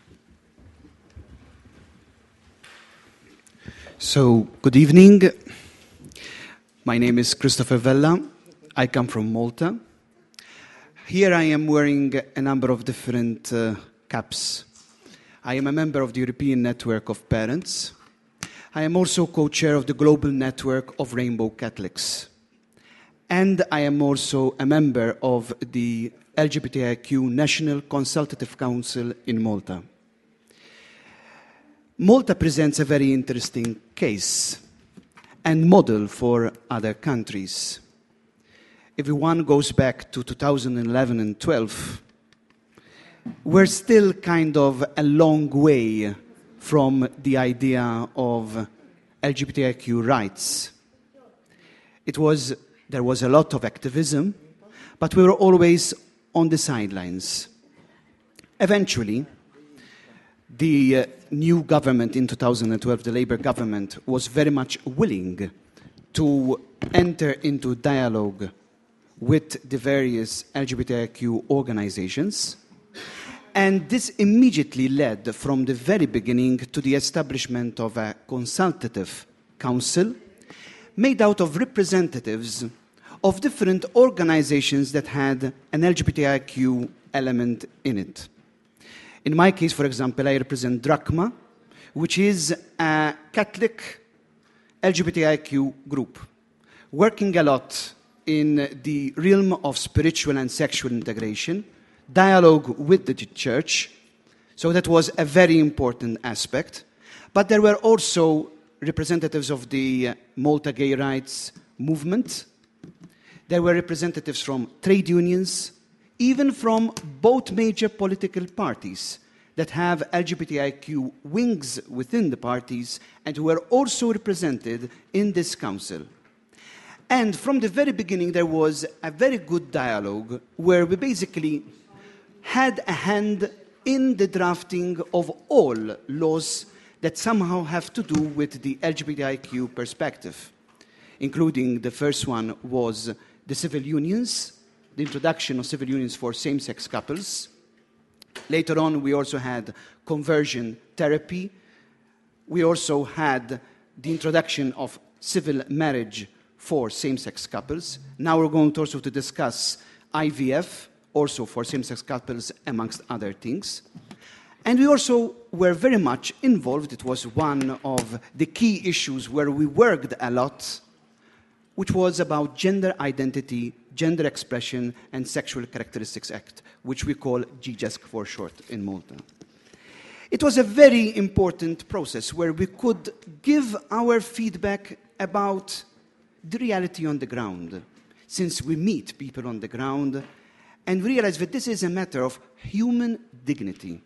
So, good evening. My name is Christopher Vella. I come from Malta. Here I am wearing a number of different uh, caps. I am a member of the European Network of Parents. I am also co-chair of the Global Network of Rainbow Catholics. And I am also a member of the L G B T I Q National Consultative Council in Malta. Malta presents a very interesting case and model for other countries. If one goes back to two thousand eleven and twelve, we're still kind of a long way from the idea of L G B T I Q rights. It was, there was a lot of activism, but we were always on the sidelines. Eventually, the uh, new government in two thousand twelve, the Labour government, was very much willing to enter into dialogue with the various L G B T I Q organizations. And this immediately led from the very beginning to the establishment of a consultative council made out of representatives of different organizations that had an L G B T I Q element in it. In my case, for example, I represent Drachma, which is a Catholic L G B T I Q group, working a lot in the realm of spiritual and sexual integration, dialogue with the church, so that was a very important aspect. But there were also representatives of the Malta gay rights movement. There were representatives from trade unions, even from both major political parties that have L G B T I Q wings within the parties and who were also represented in this council. And from the very beginning, there was a very good dialogue where we basically had a hand in the drafting of all laws that somehow have to do with the L G B T I Q perspective, including the first one was the civil unions, the introduction of civil unions for same-sex couples. Later on, we also had conversion therapy. We also had the introduction of civil marriage for same-sex couples. Now we're going to also to discuss I V F, also for same-sex couples, amongst other things. And we also were very much involved. It was one of the key issues where we worked a lot, which was about gender identity, gender expression, and Sexual Characteristics Act, which we call G J E S C for short in Malta. It was a very important process where we could give our feedback about the reality on the ground, since we meet people on the ground and realize that this is a matter of human dignity.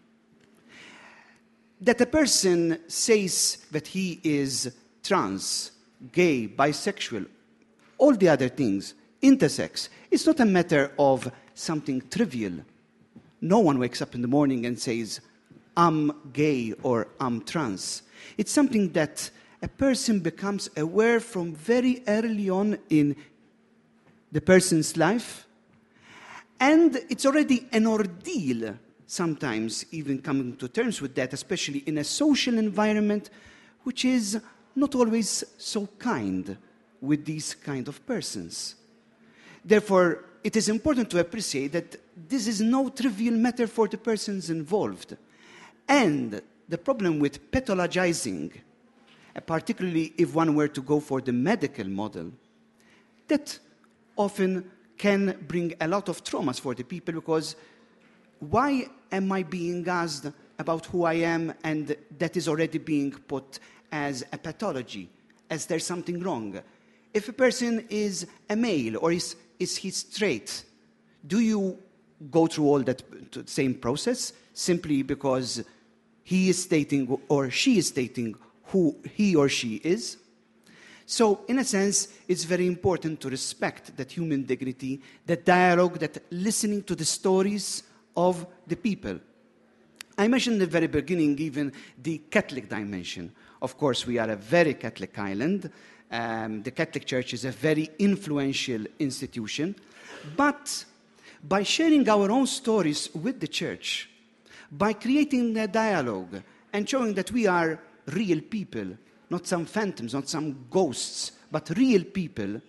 That a person says that he is trans, gay, bisexual, all the other things, intersex, it's not a matter of something trivial. No one wakes up in the morning and says, I'm gay or I'm trans. It's something that a person becomes aware from very early on in the person's life, and it's already an ordeal sometimes even coming to terms with that, especially in a social environment which is not always so kind with these kind of persons. Therefore, it is important to appreciate that this is no trivial matter for the persons involved. And the problem with pathologizing, particularly if one were to go for the medical model, that often can bring a lot of traumas for the people, because why am I being asked about who I am and that is already being put as a pathology, as there's something wrong? If a person is a male or is, is he straight, do you go through all that same process simply because he is stating or she is stating who he or she is? So, in a sense, it's very important to respect that human dignity, that dialogue, that listening to the stories of the people. I mentioned at the very beginning even the Catholic dimension. Of course, we are a very Catholic island. Um, the Catholic Church is a very influential institution. But by sharing our own stories with the Church, by creating a dialogue and showing that we are real people, not some phantoms, not some ghosts, but real people.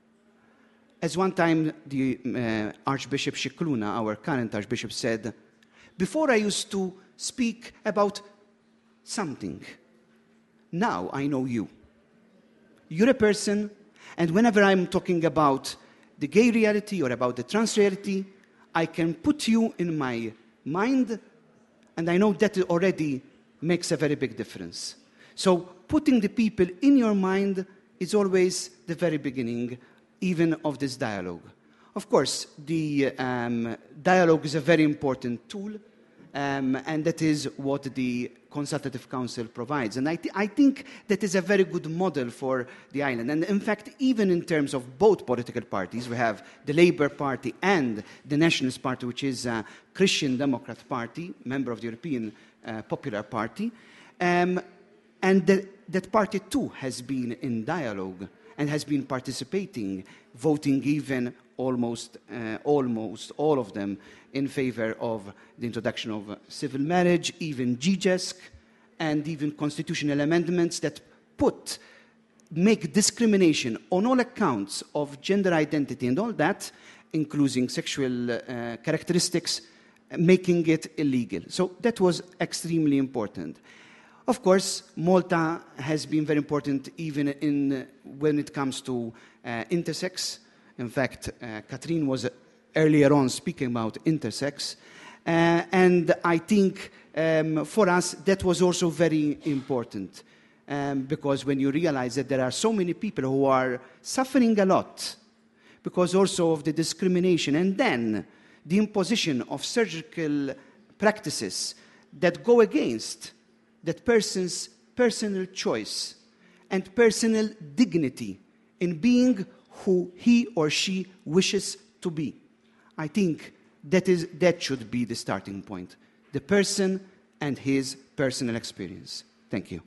As one time the uh, Archbishop Scicluna, our current Archbishop, said, before I used to speak about something, now I know you. You're a person, and whenever I'm talking about the gay reality or about the trans reality, I can put you in my mind, and I know that already makes a very big difference. So putting the people in your mind is always the very beginning, even of this dialogue. Of course, the um, dialogue is a very important tool, um, and that is what the Consultative Council provides. And I, th I think that is a very good model for the island. And in fact, even in terms of both political parties, we have the Labour Party and the Nationalist Party, which is a Christian Democrat Party, member of the European uh, Popular Party. Um, And that, that party, too, has been in dialogue and has been participating, voting even almost, uh, almost all of them in favor of the introduction of uh, civil marriage, even G J E S C, and even constitutional amendments that put, make discrimination on all accounts of gender identity and all that, including sexual uh, characteristics, making it illegal. So that was extremely important. Of course, Malta has been very important even in, uh, when it comes to uh, intersex. In fact, uh, Catherine was uh, earlier on speaking about intersex. Uh, and I think um, for us that was also very important. Um, because when you realize that there are so many people who are suffering a lot because also of the discrimination and then the imposition of surgical practices that go against that person's personal choice and personal dignity in being who he or she wishes to be. I think that, is, that should be the starting point, the person and his personal experience. Thank you.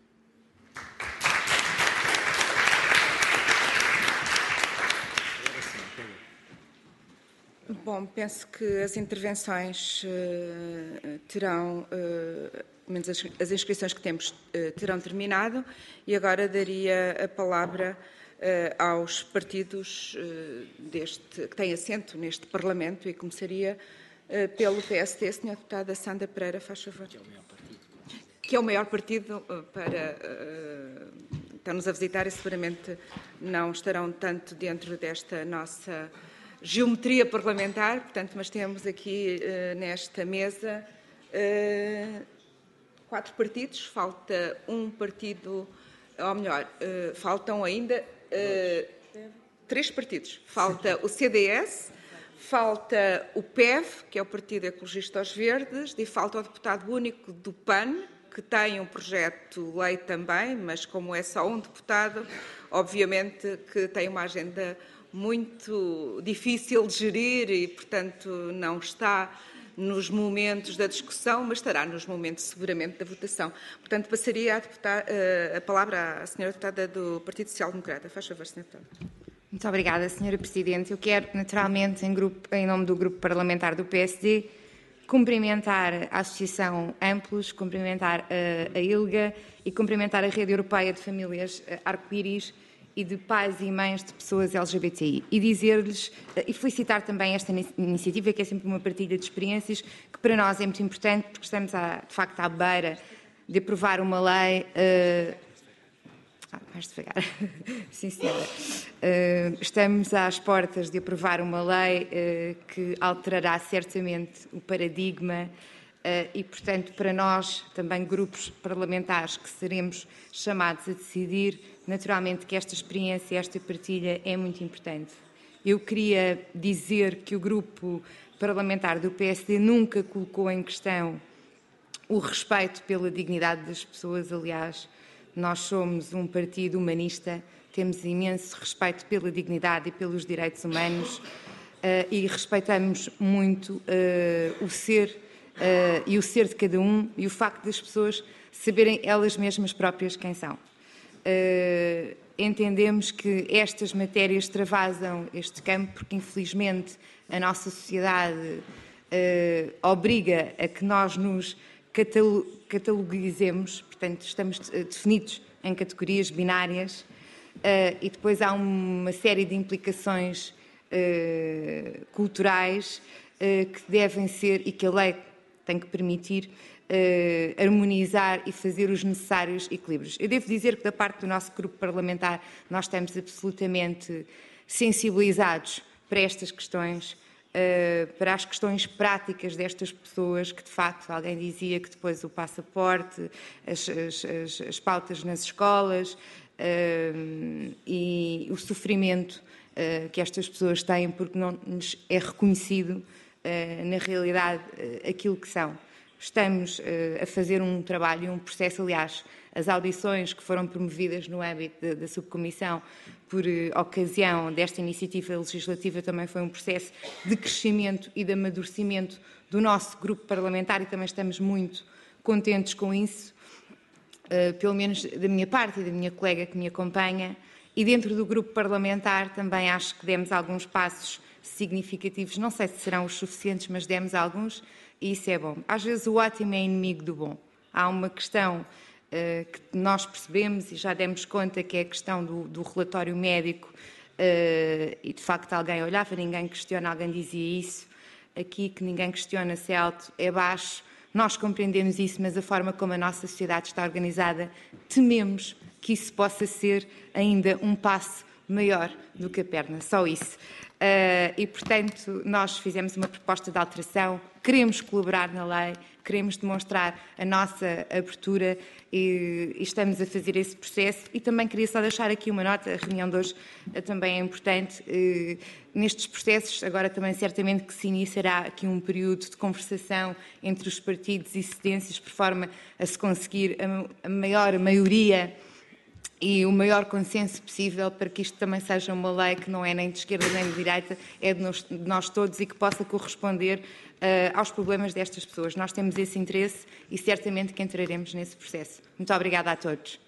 Bom, penso que as intervenções uh, terão, uh, menos as, as inscrições que temos, uh, terão terminado, e agora daria a palavra uh, aos partidos uh, deste, que têm assento neste Parlamento, e começaria uh, pelo P S D. Senhora Deputada Sandra Pereira, faz favor. Que é o maior partido. Que é o maior partido uh, para... Uh, estão-nos a visitar e seguramente não estarão tanto dentro desta nossa geometria parlamentar, portanto, mas temos aqui uh, nesta mesa uh, quatro partidos, falta um partido, ou melhor, uh, faltam ainda uh, três partidos. Falta o C D S, falta o P E V, que é o Partido Ecologista aos Verdes, e falta o deputado único do P A N, que tem um projeto de lei também, mas como é só um deputado, obviamente que tem uma agenda muito difícil de gerir e, portanto, não está nos momentos da discussão, mas estará nos momentos, seguramente, da votação. Portanto, passaria a, deputada, a palavra à senhora deputada do Partido Social Democrata. Faz favor, senhora deputada. Muito obrigada, senhora Presidente. Eu quero, naturalmente, em, grupo, em nome do Grupo Parlamentar do P S D, cumprimentar a Associação Amplos, cumprimentar a, a ILGA e cumprimentar a Rede Europeia de Famílias Arco-Íris e de pais e mães de pessoas L G B T I. E dizer-lhes, e felicitar também esta iniciativa, que é sempre uma partilha de experiências, que para nós é muito importante, porque estamos, à, de facto, à beira de aprovar uma lei... Uh, Ah, mais devagar. Sim, senhora. Uh, estamos às portas de aprovar uma lei uh, que alterará certamente o paradigma uh, e, portanto, para nós, também grupos parlamentares que seremos chamados a decidir, naturalmente que esta experiência, esta partilha é muito importante. Eu queria dizer que o grupo parlamentar do P S D nunca colocou em questão o respeito pela dignidade das pessoas, aliás. Nós somos um partido humanista, temos imenso respeito pela dignidade e pelos direitos humanos uh, e respeitamos muito uh, o ser uh, e o ser de cada um e o facto das pessoas saberem elas mesmas próprias quem são. Uh, entendemos que estas matérias extravasam este campo porque, infelizmente, a nossa sociedade uh, obriga a que nós nos catalogizemos, portanto, estamos definidos em categorias binárias uh, e depois há uma série de implicações uh, culturais uh, que devem ser e que a lei tem que permitir uh, harmonizar e fazer os necessários equilíbrios. Eu devo dizer que da parte do nosso grupo parlamentar nós estamos absolutamente sensibilizados para estas questões, Uh, para as questões práticas destas pessoas, que de facto alguém dizia que depois o passaporte, as, as, as pautas nas escolas uh, e o sofrimento uh, que estas pessoas têm porque não lhes é reconhecido uh, na realidade uh, aquilo que são. Estamos uh, a fazer um trabalho e um processo, aliás, as audições que foram promovidas no âmbito da, da subcomissão por uh, ocasião desta iniciativa legislativa também foi um processo de crescimento e de amadurecimento do nosso grupo parlamentar e também estamos muito contentes com isso, uh, pelo menos da minha parte e da minha colega que me acompanha. E dentro do grupo parlamentar também acho que demos alguns passos significativos, não sei se serão os suficientes, mas demos alguns e isso é bom. Às vezes o ótimo é inimigo do bom. Há uma questão uh, que nós percebemos e já demos conta que é a questão do, do relatório médico uh, e de facto alguém olhava, ninguém questiona, alguém dizia isso, aqui que ninguém questiona se é alto, é baixo, nós compreendemos isso, mas a forma como a nossa sociedade está organizada, tememos que isso possa ser ainda um passo maior do que a perna, só isso. Uh, e, portanto, nós fizemos uma proposta de alteração, queremos colaborar na lei, queremos demonstrar a nossa abertura e, e estamos a fazer esse processo. E também queria só deixar aqui uma nota, a reunião de hoje uh, também é importante. Uh, nestes processos, agora também certamente que se iniciará aqui um período de conversação entre os partidos e cedências, por forma a se conseguir a, a maior maioria e o maior consenso possível para que isto também seja uma lei que não é nem de esquerda nem de direita, é de nós, de nós todos e que possa corresponder uh, aos problemas destas pessoas. Nós temos esse interesse e certamente que entraremos nesse processo. Muito obrigada a todos.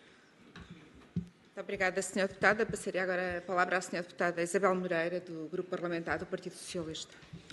Muito obrigada, senhora Deputada. Passaria agora a palavra à senhora Deputada Isabel Moreira, do Grupo Parlamentar do Partido Socialista.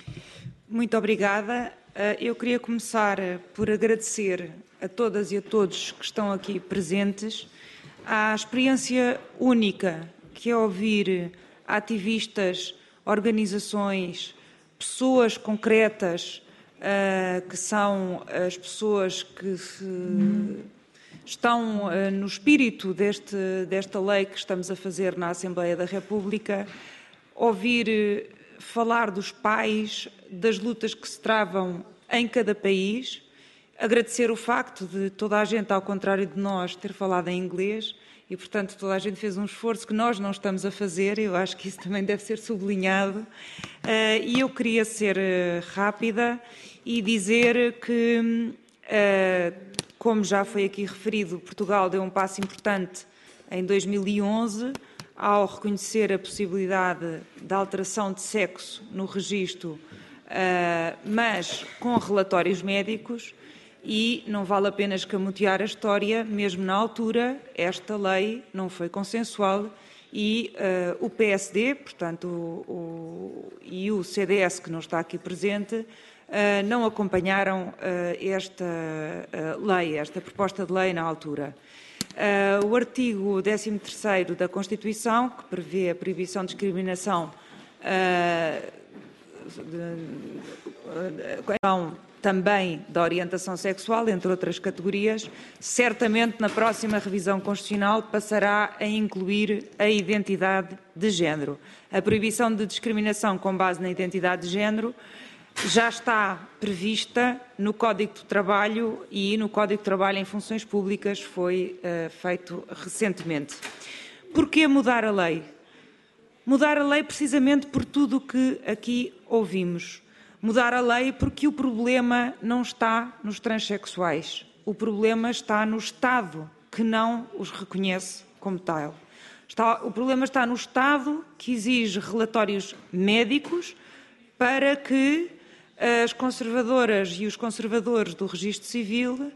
Muito obrigada. Eu queria começar por agradecer a todas e a todos que estão aqui presentes à experiência única que é ouvir ativistas, organizações, pessoas concretas, uh, que são as pessoas que se, estão uh, no espírito deste, desta lei que estamos a fazer na Assembleia da República, ouvir uh, falar dos pais, das lutas que se travam em cada país. Agradecer o facto de toda a gente, ao contrário de nós, ter falado em inglês e, portanto, toda a gente fez um esforço que nós não estamos a fazer. Eu acho que isso também deve ser sublinhado. Uh, e eu queria ser uh, rápida e dizer que, uh, como já foi aqui referido, Portugal deu um passo importante em dois mil e onze ao reconhecer a possibilidade da alteração de sexo no registro mas com relatórios médicos, e não vale a pena escamotear a história, mesmo na altura, esta lei não foi consensual e uh, o P S D, portanto, o, o, e o C D S, que não está aqui presente, uh, não acompanharam uh, esta uh, lei, esta proposta de lei na altura. Uh, o artigo décimo terceiro da Constituição, que prevê a proibição de discriminação uh, de, de, também da orientação sexual, entre outras categorias, certamente na próxima revisão constitucional passará a incluir a identidade de género. A proibição de discriminação com base na identidade de género já está prevista no Código de Trabalho e no Código de Trabalho em Funções Públicas foi uh, feito recentemente. Porquê mudar a lei? Mudar a lei precisamente por tudo o que aqui ouvimos. Mudar a lei porque o problema não está nos transexuais. O problema está no Estado, que não os reconhece como tal. Está, o problema está no Estado, que exige relatórios médicos para que as conservadoras e os conservadores do Registro Civil uh,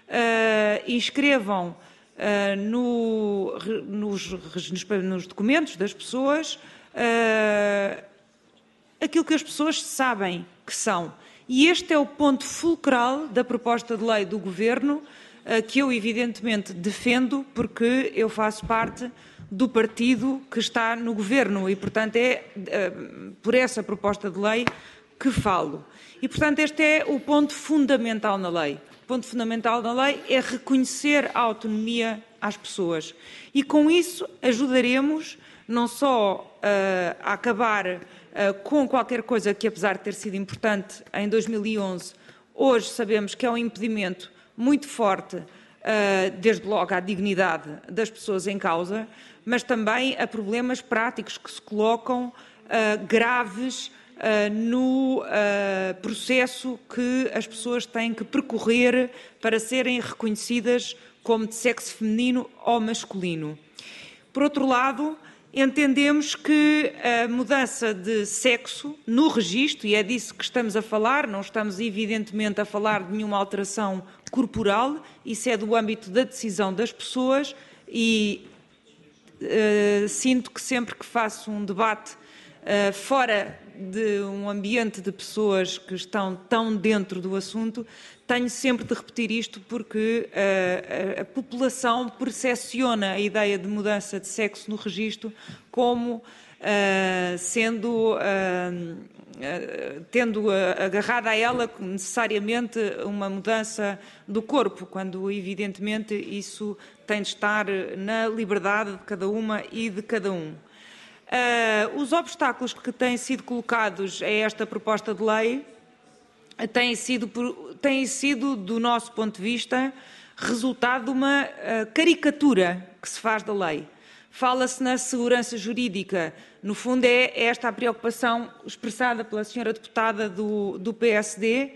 inscrevam uh, no, nos, nos documentos das pessoas uh, aquilo que as pessoas sabem que são. E este é o ponto fulcral da proposta de lei do Governo, que eu evidentemente defendo, porque eu faço parte do partido que está no Governo e, portanto, é por essa proposta de lei que falo. E, portanto, este é o ponto fundamental na lei. O ponto fundamental na lei é reconhecer a autonomia às pessoas. E, com isso, ajudaremos não só uh, a acabar uh, com qualquer coisa que, apesar de ter sido importante em dois mil e onze, hoje sabemos que é um impedimento muito forte, uh, desde logo à dignidade das pessoas em causa, mas também a problemas práticos que se colocam uh, graves uh, no uh, processo que as pessoas têm que percorrer para serem reconhecidas como de sexo feminino ou masculino. Por outro lado, entendemos que a mudança de sexo no registro, e é disso que estamos a falar, não estamos evidentemente a falar de nenhuma alteração corporal, isso é do âmbito da decisão das pessoas e uh, sinto que sempre que faço um debate uh, fora de um ambiente de pessoas que estão tão dentro do assunto, tenho sempre de repetir isto porque uh, a, a população percepciona a ideia de mudança de sexo no registro como uh, sendo, uh, uh, tendo uh, agarrada a ela necessariamente uma mudança do corpo, quando evidentemente isso tem de estar na liberdade de cada uma e de cada um. Uh, os obstáculos que têm sido colocados a esta proposta de lei têm sido, têm sido, do nosso ponto de vista, resultado de uma uh, caricatura que se faz da lei. Fala-se na segurança jurídica. No fundo, é esta a preocupação expressada pela senhora deputada do, do P S D,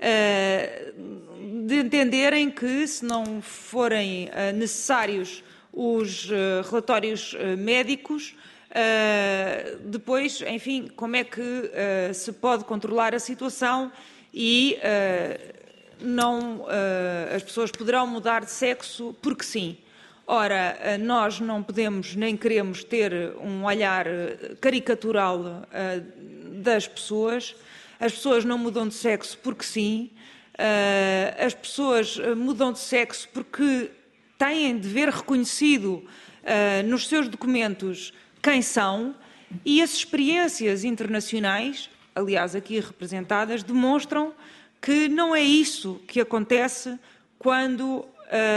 uh, de entenderem que, se não forem uh, necessários os uh, relatórios uh, médicos, Uh, depois, enfim, como é que uh, se pode controlar a situação e uh, não, uh, as pessoas poderão mudar de sexo porque sim. Ora, uh, nós não podemos nem queremos ter um olhar caricatural uh, das pessoas. As pessoas não mudam de sexo porque sim. Uh, as pessoas mudam de sexo porque têm de ver reconhecido uh, nos seus documentos quem são, e as experiências internacionais, aliás aqui representadas, demonstram que não é isso que acontece quando uh,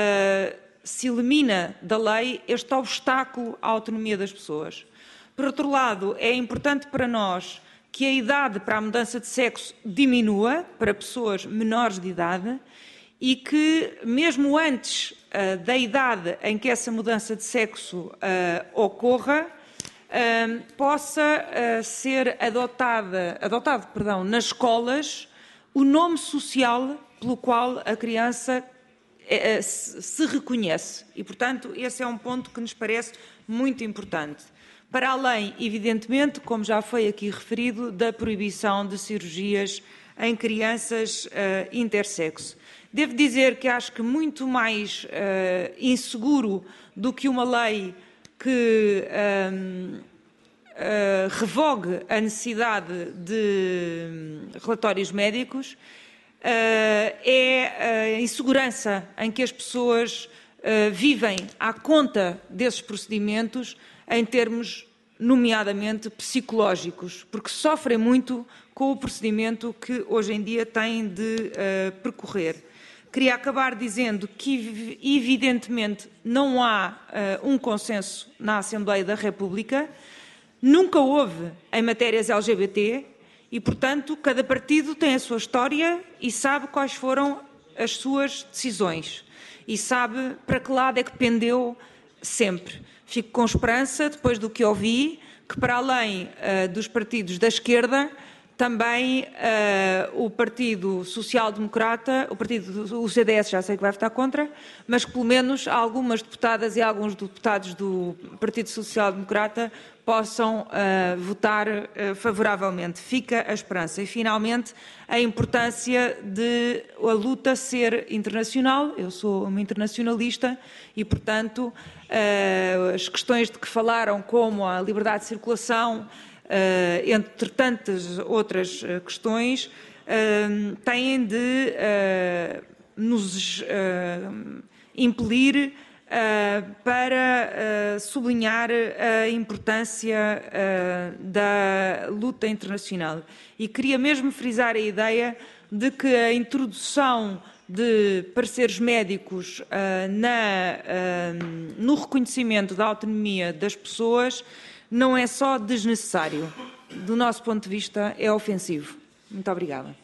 se elimina da lei este obstáculo à autonomia das pessoas. Por outro lado, é importante para nós que a idade para a mudança de sexo diminua para pessoas menores de idade e que, mesmo antes uh, da idade em que essa mudança de sexo uh, ocorra, Uh, possa uh, ser adotada, adotado perdão, nas escolas o nome social pelo qual a criança uh, se reconhece. E, portanto, esse é um ponto que nos parece muito importante. para além, evidentemente, como já foi aqui referido, da proibição de cirurgias em crianças uh, intersexo. Devo dizer que acho que muito mais uh, inseguro do que uma lei que um, uh, revogue a necessidade de relatórios médicos uh, é a insegurança em que as pessoas uh, vivem à conta desses procedimentos em termos, nomeadamente, psicológicos, porque sofrem muito com o procedimento que hoje em dia têm de uh, percorrer. Queria acabar dizendo que, evidentemente, não há uh, um consenso na Assembleia da República, nunca houve em matérias L G B T e, portanto, cada partido tem a sua história e sabe quais foram as suas decisões e sabe para que lado é que pendeu sempre. Fico com esperança, depois do que ouvi, que para além uh, dos partidos da esquerda, também uh, o Partido Social Democrata, o partido do C D S já sei que vai votar contra, mas que pelo menos algumas deputadas e alguns deputados do Partido Social Democrata possam uh, votar uh, favoravelmente. Fica a esperança. E finalmente a importância de a luta ser internacional. Eu sou uma internacionalista e, portanto, uh, as questões de que falaram, como a liberdade de circulação, Uh, entre tantas outras uh, questões, uh, têm de uh, nos uh, impelir uh, para uh, sublinhar a importância uh, da luta internacional. E queria mesmo frisar a ideia de que a introdução de pareceres médicos uh, na, uh, no reconhecimento da autonomia das pessoas não é só desnecessário, do nosso ponto de vista é ofensivo. Muito obrigada.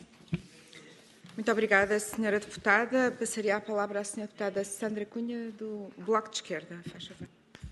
Muito obrigada, senhora deputada. Passaria a palavra à senhora deputada Sandra Cunha, do Bloco de Esquerda. Faz favor.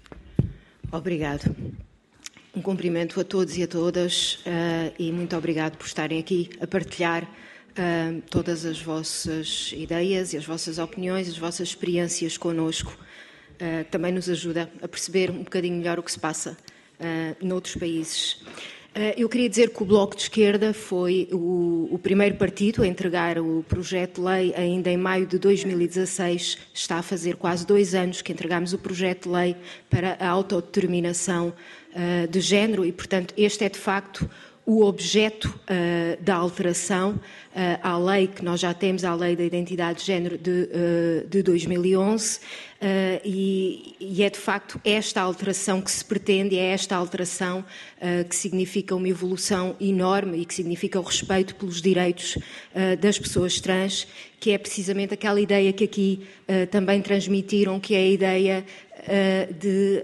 Obrigado. Um cumprimento a todos e a todas uh, e muito obrigado por estarem aqui a partilhar uh, todas as vossas ideias e as vossas opiniões, as vossas experiências connosco. Uh, também nos ajuda a perceber um bocadinho melhor o que se passa Uh, noutros países. Uh, eu queria dizer que o Bloco de Esquerda foi o, o primeiro partido a entregar o projeto de lei ainda em maio de dois mil e dezasseis. Está a fazer quase dois anos que entregámos o projeto de lei para a autodeterminação uh, de género e, portanto, este é de facto o objeto uh, da alteração uh, à lei que nós já temos, à Lei da Identidade de Género de, uh, de dois mil e onze, uh, e, e é de facto esta alteração que se pretende, é esta alteração uh, que significa uma evolução enorme e que significa o respeito pelos direitos uh, das pessoas trans, que é precisamente aquela ideia que aqui uh, também transmitiram, que é a ideia uh, de,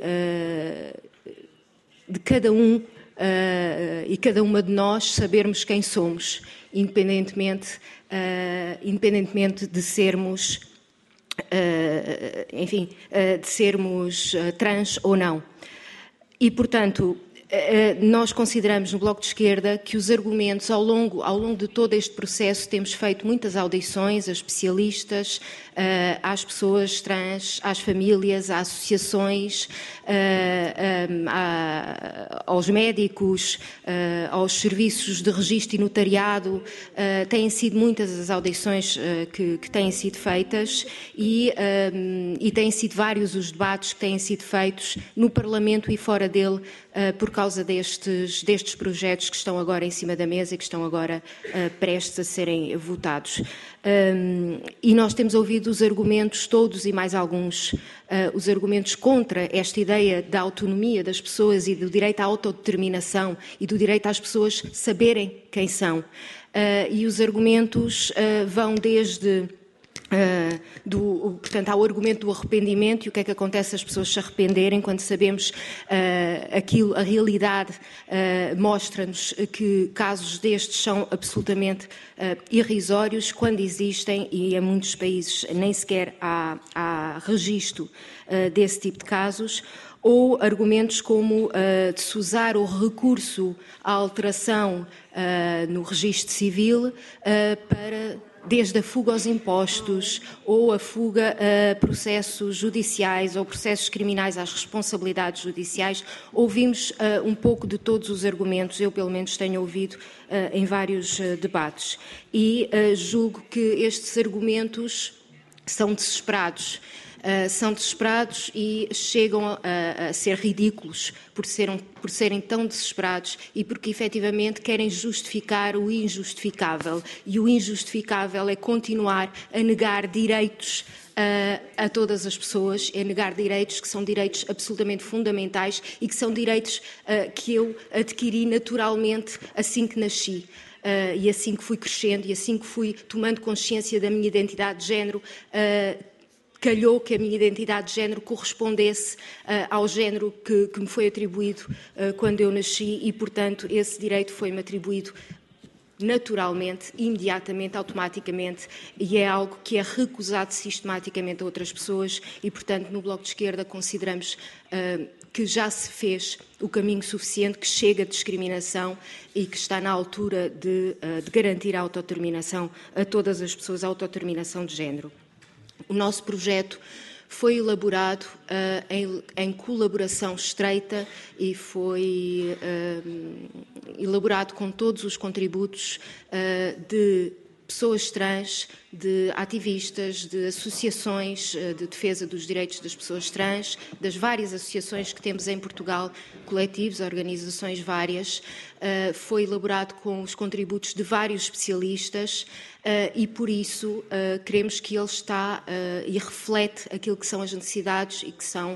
uh, de cada um Uh, e cada uma de nós sabermos quem somos, independentemente, uh, independentemente de sermos, uh, enfim, uh, de sermos uh, trans ou não. E, portanto, uh, nós consideramos no Bloco de Esquerda que os argumentos ao longo, ao longo de todo este processo temos feito muitas audições a especialistas, uh, às pessoas trans, às famílias, a associações, uh, um, a, aos médicos, uh, aos serviços de registro e notariado. Uh, têm sido muitas as audições uh, que, que têm sido feitas e, um, e têm sido vários os debates que têm sido feitos no Parlamento e fora dele uh, por causa destes, destes projetos que estão agora em cima da mesa e que estão agora uh, prestes a serem votados. Um, e nós temos ouvido os argumentos todos e mais alguns, uh, os argumentos contra esta ideia da autonomia das pessoas e do direito à autodeterminação e do direito às pessoas saberem quem são. Uh, e os argumentos uh, vão desde... Uh, do, portanto, há o argumento do arrependimento e o que é que acontece as pessoas se arrependerem quando sabemos uh, aquilo, a realidade uh, mostra-nos que casos destes são absolutamente uh, irrisórios quando existem, e em muitos países nem sequer há, há registro uh, desse tipo de casos. Ou argumentos como uh, de se usar o recurso à alteração uh, no registro civil uh, para desde a fuga aos impostos ou a fuga a processos judiciais ou processos criminais às responsabilidades judiciais. Ouvimos uh, um pouco de todos os argumentos, eu pelo menos tenho ouvido uh, em vários uh, debates, e uh, julgo que estes argumentos são desesperados. Uh, são desesperados e chegam a, a ser ridículos por, serem, por serem tão desesperados e porque efetivamente querem justificar o injustificável. E o injustificável é continuar a negar direitos uh, a todas as pessoas, é negar direitos que são direitos absolutamente fundamentais e que são direitos uh, que eu adquiri naturalmente assim que nasci. Uh, e assim que fui crescendo e assim que fui tomando consciência da minha identidade de género, uh, calhou que a minha identidade de género correspondesse uh, ao género que, que me foi atribuído uh, quando eu nasci e, portanto, esse direito foi-me atribuído naturalmente, imediatamente, automaticamente, e é algo que é recusado sistematicamente a outras pessoas e, portanto, no Bloco de Esquerda consideramos uh, que já se fez o caminho suficiente, que chega a discriminação e que está na altura de, uh, de garantir a autodeterminação a todas as pessoas, a autodeterminação de género. O nosso projeto foi elaborado uh, em, em colaboração estreita e foi uh, elaborado com todos os contributos uh, de pessoas trans, de ativistas, de associações uh, de defesa dos direitos das pessoas trans, das várias associações que temos em Portugal, coletivos, organizações várias. Uh, foi elaborado com os contributos de vários especialistas. Uh, e, por isso, uh, queremos que ele está uh, e reflete aquilo que são as necessidades e que são uh,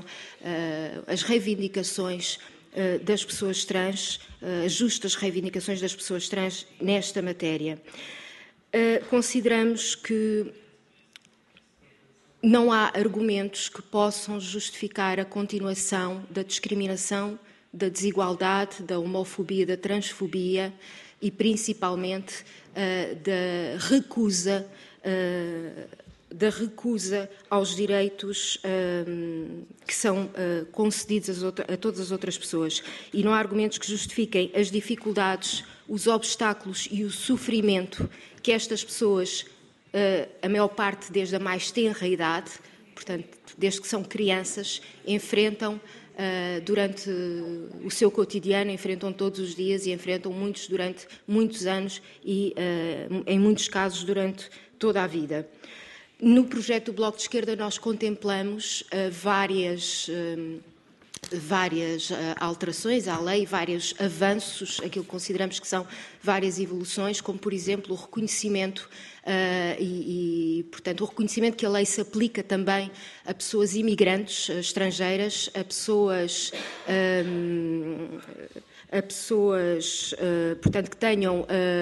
as reivindicações uh, das pessoas trans, uh, as justas reivindicações das pessoas trans nesta matéria. Uh, consideramos que não há argumentos que possam justificar a continuação da discriminação, da desigualdade, da homofobia, da transfobia e, principalmente, uh, da recusa, uh, da recusa aos direitos uh, que são uh, concedidos a, a todas as outras pessoas. E não há argumentos que justifiquem as dificuldades, os obstáculos e o sofrimento que estas pessoas, uh, a maior parte desde a mais tenra idade, portanto, desde que são crianças, enfrentam Uh, durante o seu cotidiano, enfrentam todos os dias e enfrentam muitos durante muitos anos e, uh, em muitos casos, durante toda a vida. No projeto do Bloco de Esquerda nós contemplamos uh, várias, uh, várias uh, alterações à lei, vários avanços, aquilo que consideramos que são várias evoluções, como, por exemplo, o reconhecimento Uh, e, e, portanto, o reconhecimento que a lei se aplica também a pessoas imigrantes, uh, estrangeiras, a pessoas, um, a pessoas uh, portanto, que tenham, uh,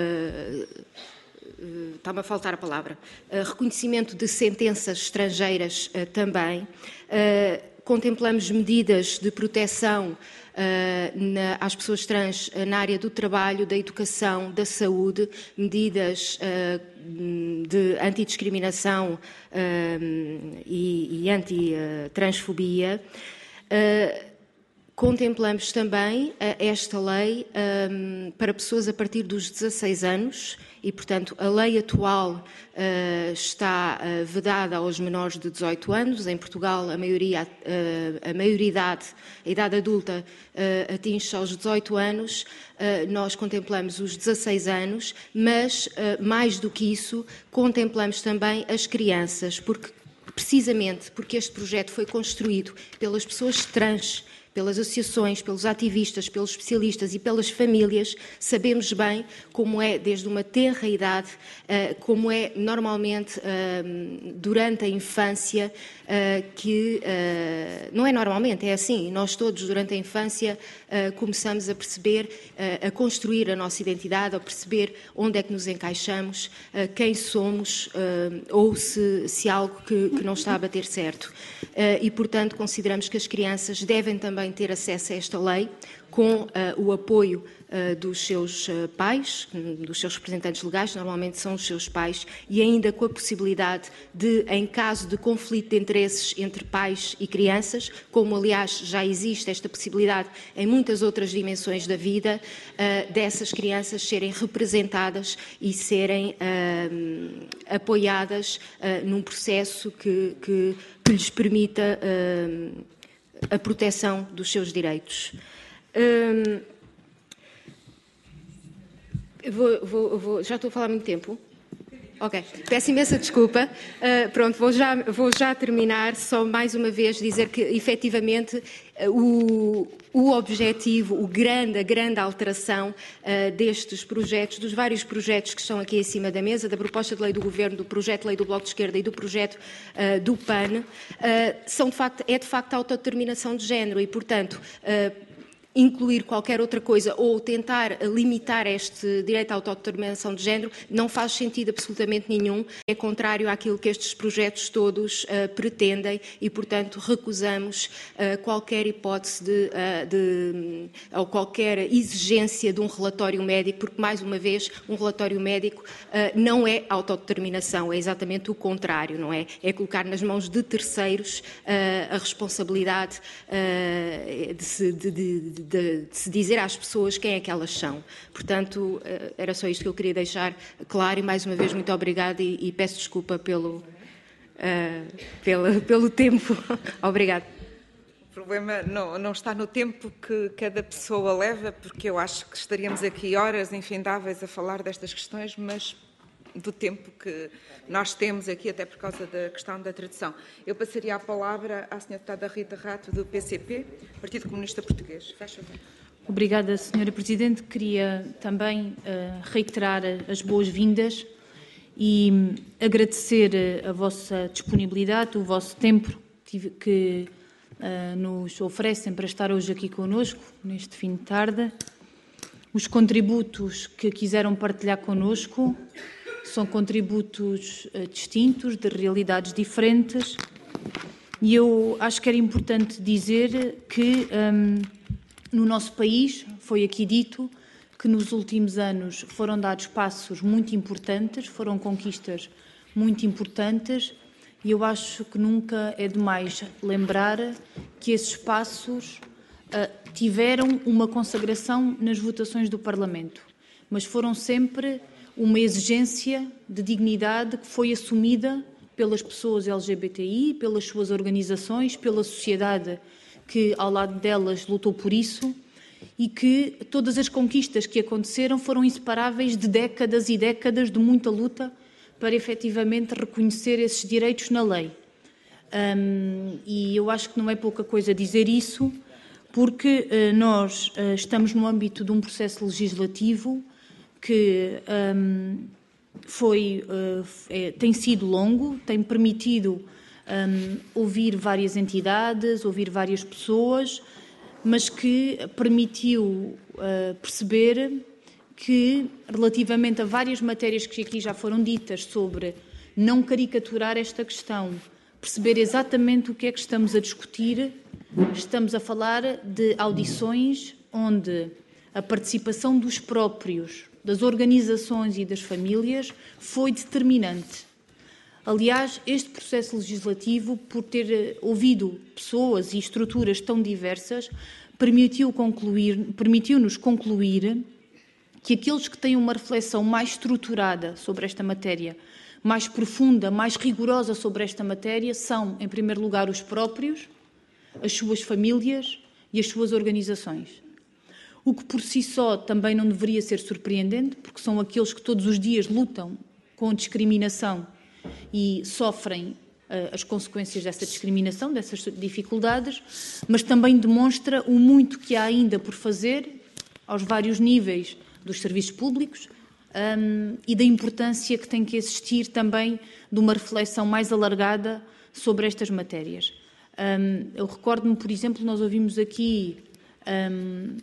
uh, está-me a faltar a palavra, uh, reconhecimento de sentenças estrangeiras uh, também. Uh, contemplamos medidas de proteção Uh, na, às pessoas trans uh, na área do trabalho, da educação, da saúde, medidas uh, de antidiscriminação uh, e, e anti-transfobia. Uh, contemplamos também uh, esta lei um, para pessoas a partir dos dezasseis anos e, portanto, a lei atual uh, está uh, vedada aos menores de dezoito anos. Em Portugal, a maioria, uh, a maioridade, a idade adulta, uh, atinge-se aos dezoito anos. Uh, nós contemplamos os dezasseis anos, mas, uh, mais do que isso, contemplamos também as crianças, porque, precisamente porque este projeto foi construído pelas pessoas trans, pelas associações, pelos ativistas, pelos especialistas e pelas famílias, sabemos bem como é, desde uma tenra idade, como é normalmente durante a infância, que não é normalmente, é assim, nós todos durante a infância começamos a perceber, a construir a nossa identidade, a perceber onde é que nos encaixamos, quem somos ou se, se algo que, que não está a bater certo. E, portanto, consideramos que as crianças devem também ter acesso a esta lei, com uh, o apoio uh, dos seus uh, pais, dos seus representantes legais, normalmente são os seus pais, e ainda com a possibilidade de, em caso de conflito de interesses entre pais e crianças, como aliás já existe esta possibilidade em muitas outras dimensões da vida, uh, dessas crianças serem representadas e serem uh, apoiadas uh, num processo que, que, que lhes permita uh, a proteção dos seus direitos. Uh, vou, vou, vou, já estou a falar há muito tempo? Ok, peço imensa desculpa. Uh, pronto, vou já, vou já terminar, só mais uma vez dizer que, efetivamente, uh, o, o objetivo, o grande, a grande alteração uh, destes projetos, dos vários projetos que estão aqui em cima da mesa, da proposta de lei do Governo, do projeto de lei do Bloco de Esquerda e do projeto uh, do P A N, uh, são de facto, é de facto a autodeterminação de género e, portanto, uh, incluir qualquer outra coisa ou tentar limitar este direito à autodeterminação de género não faz sentido absolutamente nenhum. É contrário àquilo que estes projetos todos uh, pretendem e, portanto, recusamos uh, qualquer hipótese de, uh, de, ou qualquer exigência de um relatório médico, porque, mais uma vez, um relatório médico uh, não é autodeterminação, é exatamente o contrário, não é? É colocar nas mãos de terceiros uh, a responsabilidade uh, de se... De, de, de, De, de se dizer às pessoas quem é que elas são. Portanto, era só isto que eu queria deixar claro e, mais uma vez, muito obrigada e, e peço desculpa pelo, uh, pelo, pelo tempo. Obrigada. O problema não, não está no tempo que cada pessoa leva, porque eu acho que estaríamos aqui horas infindáveis a falar destas questões, mas do tempo que nós temos aqui, até por causa da questão da tradução. Eu passaria a palavra à senhora deputada Rita Rato, do P C P, Partido Comunista Português. Faz favor. Obrigada, senhora Presidente. Queria também uh, reiterar as boas-vindas e um, agradecer a vossa disponibilidade, o vosso tempo que uh, nos oferecem para estar hoje aqui connosco, neste fim de tarde. Os contributos que quiseram partilhar connosco são contributos uh, distintos, de realidades diferentes, e eu acho que era importante dizer que um, no nosso país, foi aqui dito, que nos últimos anos foram dados passos muito importantes, foram conquistas muito importantes, e eu acho que nunca é demais lembrar que esses passos uh, tiveram uma consagração nas votações do Parlamento, mas foram sempre uma exigência de dignidade que foi assumida pelas pessoas L G B T I, pelas suas organizações, pela sociedade que ao lado delas lutou por isso, e que todas as conquistas que aconteceram foram inseparáveis de décadas e décadas de muita luta para efetivamente reconhecer esses direitos na lei. Um, e eu acho que não é pouca coisa dizer isso, porque uh, nós uh, estamos no âmbito de um processo legislativo que um, foi, uh, é, tem sido longo, tem permitido um, ouvir várias entidades, ouvir várias pessoas, mas que permitiu uh, perceber que, relativamente a várias matérias que aqui já foram ditas sobre não caricaturar esta questão, perceber exatamente o que é que estamos a discutir, estamos a falar de audições onde a participação dos próprios, das organizações e das famílias foi determinante. Aliás, este processo legislativo, por ter ouvido pessoas e estruturas tão diversas, permitiu concluir, permitiu-nos concluir que aqueles que têm uma reflexão mais estruturada sobre esta matéria, mais profunda, mais rigorosa sobre esta matéria, são, em primeiro lugar, os próprios, as suas famílias e as suas organizações. O que por si só também não deveria ser surpreendente, porque são aqueles que todos os dias lutam com discriminação e sofrem uh, as consequências dessa discriminação, dessas dificuldades, mas também demonstra o muito que há ainda por fazer aos vários níveis dos serviços públicos um, e da importância que tem que existir também de uma reflexão mais alargada sobre estas matérias. Um, eu recordo-me, por exemplo, nós ouvimos aqui Um,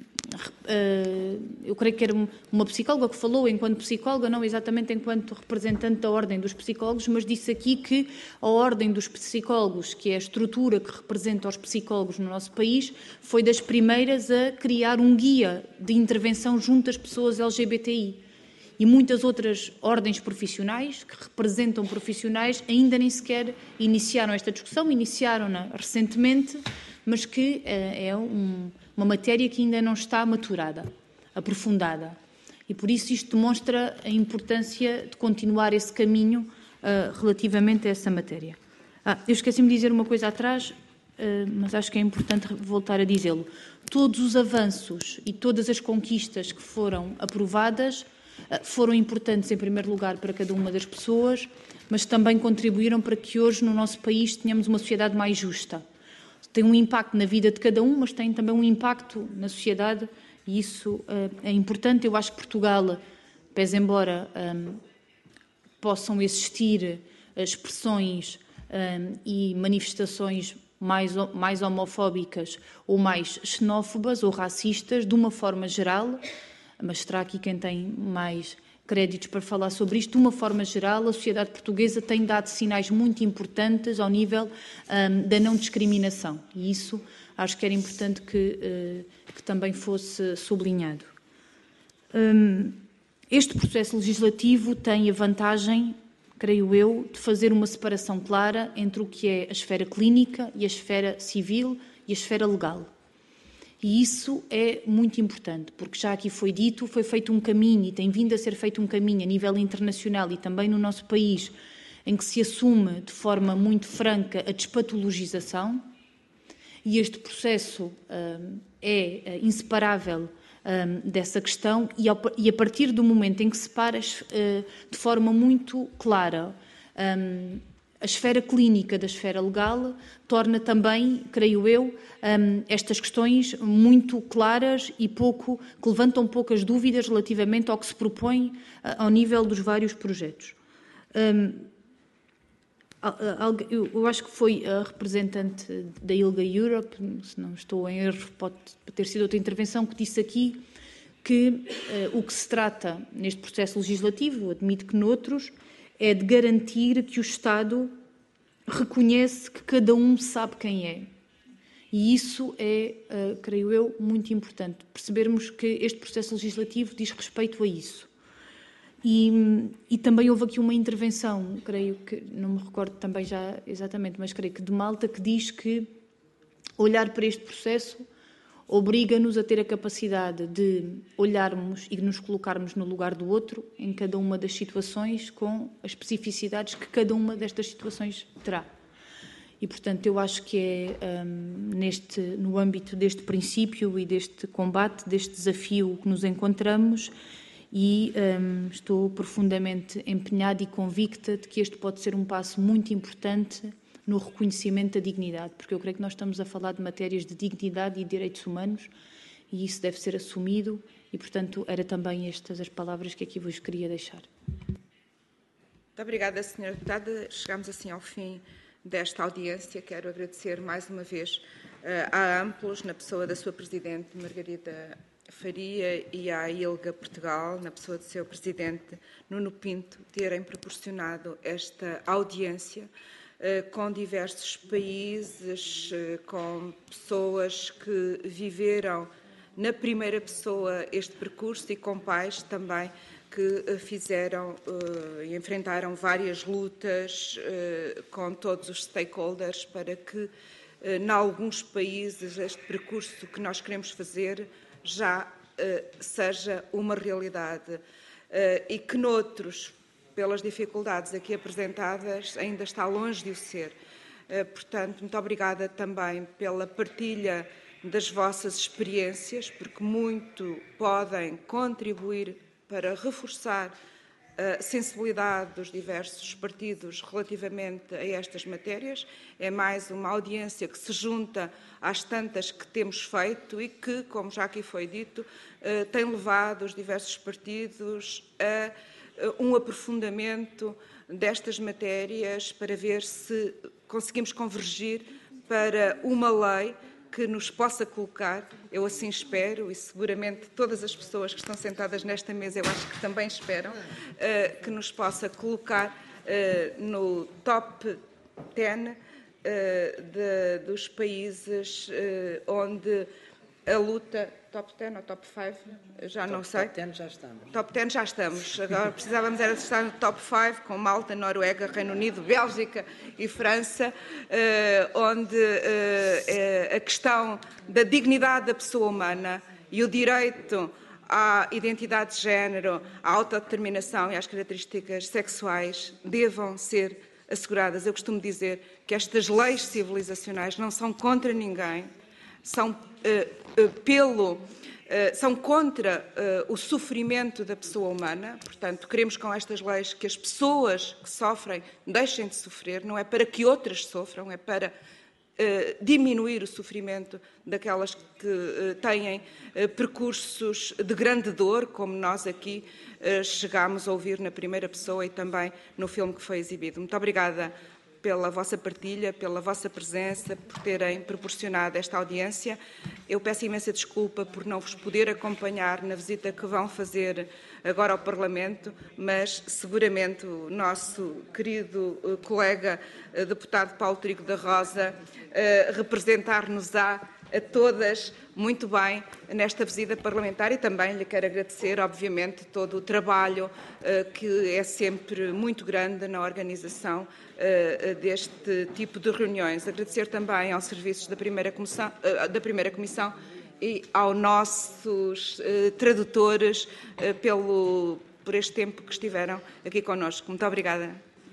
eu creio que era uma psicóloga que falou enquanto psicóloga, não exatamente enquanto representante da Ordem dos Psicólogos, mas disse aqui que a Ordem dos Psicólogos, que é a estrutura que representa os psicólogos no nosso país, foi das primeiras a criar um guia de intervenção junto às pessoas L G B T I. E muitas outras ordens profissionais, que representam profissionais, ainda nem sequer iniciaram esta discussão, iniciaram-na recentemente, mas que é um... uma matéria que ainda não está maturada, aprofundada. E por isso isto demonstra a importância de continuar esse caminho uh, relativamente a essa matéria. Ah, eu esqueci-me de dizer uma coisa atrás, uh, mas acho que é importante voltar a dizê-lo. Todos os avanços e todas as conquistas que foram aprovadas uh, foram importantes, em primeiro lugar, para cada uma das pessoas, mas também contribuíram para que hoje, no nosso país, tenhamos uma sociedade mais justa. Tem um impacto na vida de cada um, mas tem também um impacto na sociedade, e isso uh, é importante. Eu acho que Portugal, pese embora um, possam existir expressões um, e manifestações mais, mais homofóbicas ou mais xenófobas ou racistas, de uma forma geral, mas terá aqui quem tem mais créditos para falar sobre isto. De uma forma geral, a sociedade portuguesa tem dado sinais muito importantes ao nível um, da não discriminação, e isso acho que era importante que, uh, que também fosse sublinhado. Um, este processo legislativo tem a vantagem, creio eu, de fazer uma separação clara entre o que é a esfera clínica e a esfera civil e a esfera legal. E isso é muito importante, porque já aqui foi dito, foi feito um caminho, e tem vindo a ser feito um caminho a nível internacional e também no nosso país, em que se assume de forma muito franca a despatologização, e este processo um, é inseparável um, dessa questão, e, ao, e a partir do momento em que separas uh, de forma muito clara um, a esfera clínica da esfera legal, torna também, creio eu, estas questões muito claras e pouco, que levantam poucas dúvidas relativamente ao que se propõe ao nível dos vários projetos. Eu acho que foi a representante da ILGA Europe, se não estou em erro, pode ter sido outra intervenção, que disse aqui que o que se trata neste processo legislativo, admito que noutros, é de garantir que o Estado reconhece que cada um sabe quem é. E isso é, uh, creio eu, muito importante. Percebermos que este processo legislativo diz respeito a isso. E, e também houve aqui uma intervenção, creio que, não me recordo também já exatamente, mas creio que de Malta, que diz que olhar para este processo obriga-nos a ter a capacidade de olharmos e de nos colocarmos no lugar do outro em cada uma das situações, com as especificidades que cada uma destas situações terá. E, portanto, eu acho que é um, neste, no âmbito deste princípio e deste combate, deste desafio que nos encontramos, e um, estou profundamente empenhada e convicta de que este pode ser um passo muito importante no reconhecimento da dignidade, porque eu creio que nós estamos a falar de matérias de dignidade e direitos humanos, e isso deve ser assumido, e, portanto, era também estas as palavras que aqui vos queria deixar. Muito obrigada, senhora Deputada. Chegamos assim ao fim desta audiência. Quero agradecer mais uma vez uh, à Amplos, na pessoa da sua Presidente, Margarida Faria, e à ILGA Portugal, na pessoa do seu Presidente, Nuno Pinto, terem proporcionado esta audiência com diversos países, com pessoas que viveram na primeira pessoa este percurso, e com pais também que fizeram e enfrentaram várias lutas com todos os stakeholders para que, em alguns países, este percurso que nós queremos fazer já seja uma realidade, e que noutros, pelas dificuldades aqui apresentadas, ainda está longe de o ser. Portanto, muito obrigada também pela partilha das vossas experiências, porque muito podem contribuir para reforçar a sensibilidade dos diversos partidos relativamente a estas matérias. É mais uma audiência que se junta às tantas que temos feito e que, como já aqui foi dito, tem levado os diversos partidos a um aprofundamento destas matérias para ver se conseguimos convergir para uma lei que nos possa colocar, eu assim espero, e seguramente todas as pessoas que estão sentadas nesta mesa, eu acho que também esperam, que nos possa colocar no top dez de, dos países onde a luta... Top dez ou top cinco? Já não sei. Top dez já estamos. Top dez já estamos. Agora precisávamos era de estar no top cinco, com Malta, Noruega, Reino Unido, Bélgica e França, onde a questão da dignidade da pessoa humana e o direito à identidade de género, à autodeterminação e às características sexuais devam ser asseguradas. Eu costumo dizer que estas leis civilizacionais não são contra ninguém, são uh, uh, pelo, uh, são contra uh, o sofrimento da pessoa humana. Portanto, queremos com estas leis que as pessoas que sofrem deixem de sofrer, não é para que outras sofram, é para uh, diminuir o sofrimento daquelas que uh, têm uh, percursos de grande dor, como nós aqui uh, chegámos a ouvir na primeira pessoa e também no filme que foi exibido. Muito obrigada pela vossa partilha, pela vossa presença, por terem proporcionado esta audiência. Eu peço imensa desculpa por não vos poder acompanhar na visita que vão fazer agora ao Parlamento, mas seguramente o nosso querido colega deputado Paulo Trigo da Rosa representar-nos-á a todas muito bem nesta visita parlamentar e também lhe quero agradecer, obviamente, todo o trabalho uh, que é sempre muito grande na organização uh, deste tipo de reuniões. Agradecer também aos serviços da primeira comissão, uh, da primeira comissão e aos nossos uh, tradutores uh, pelo, por este tempo que estiveram aqui connosco. Muito obrigada.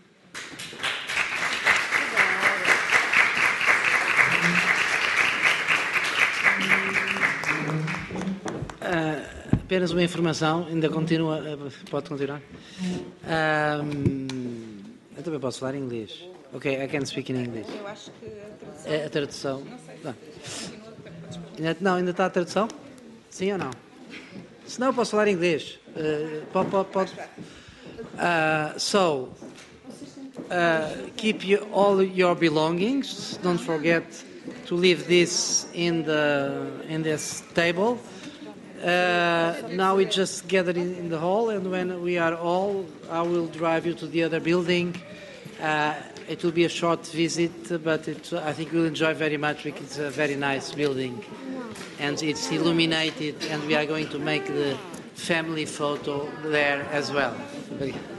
Uh, apenas uma informação, ainda continua, uh, pode continuar? Um, eu também posso falar em inglês. Ok, I can speak in English. Eu acho que a tradução... É a tradução. Não sei. Não. Ainda, não, ainda está a tradução? Sim ou não? Se não, eu posso falar em inglês. Uh, pode, pode, pode. Uh, so, uh, keep you, all your belongings. Don't forget to leave this in the in this table. Uh, now we just gather in, in the hall, and when we are all, I will drive you to the other building. Uh, it will be a short visit, but it, I think you'll enjoy very much because it's a very nice building, and it's illuminated, and we are going to make the family photo there as well.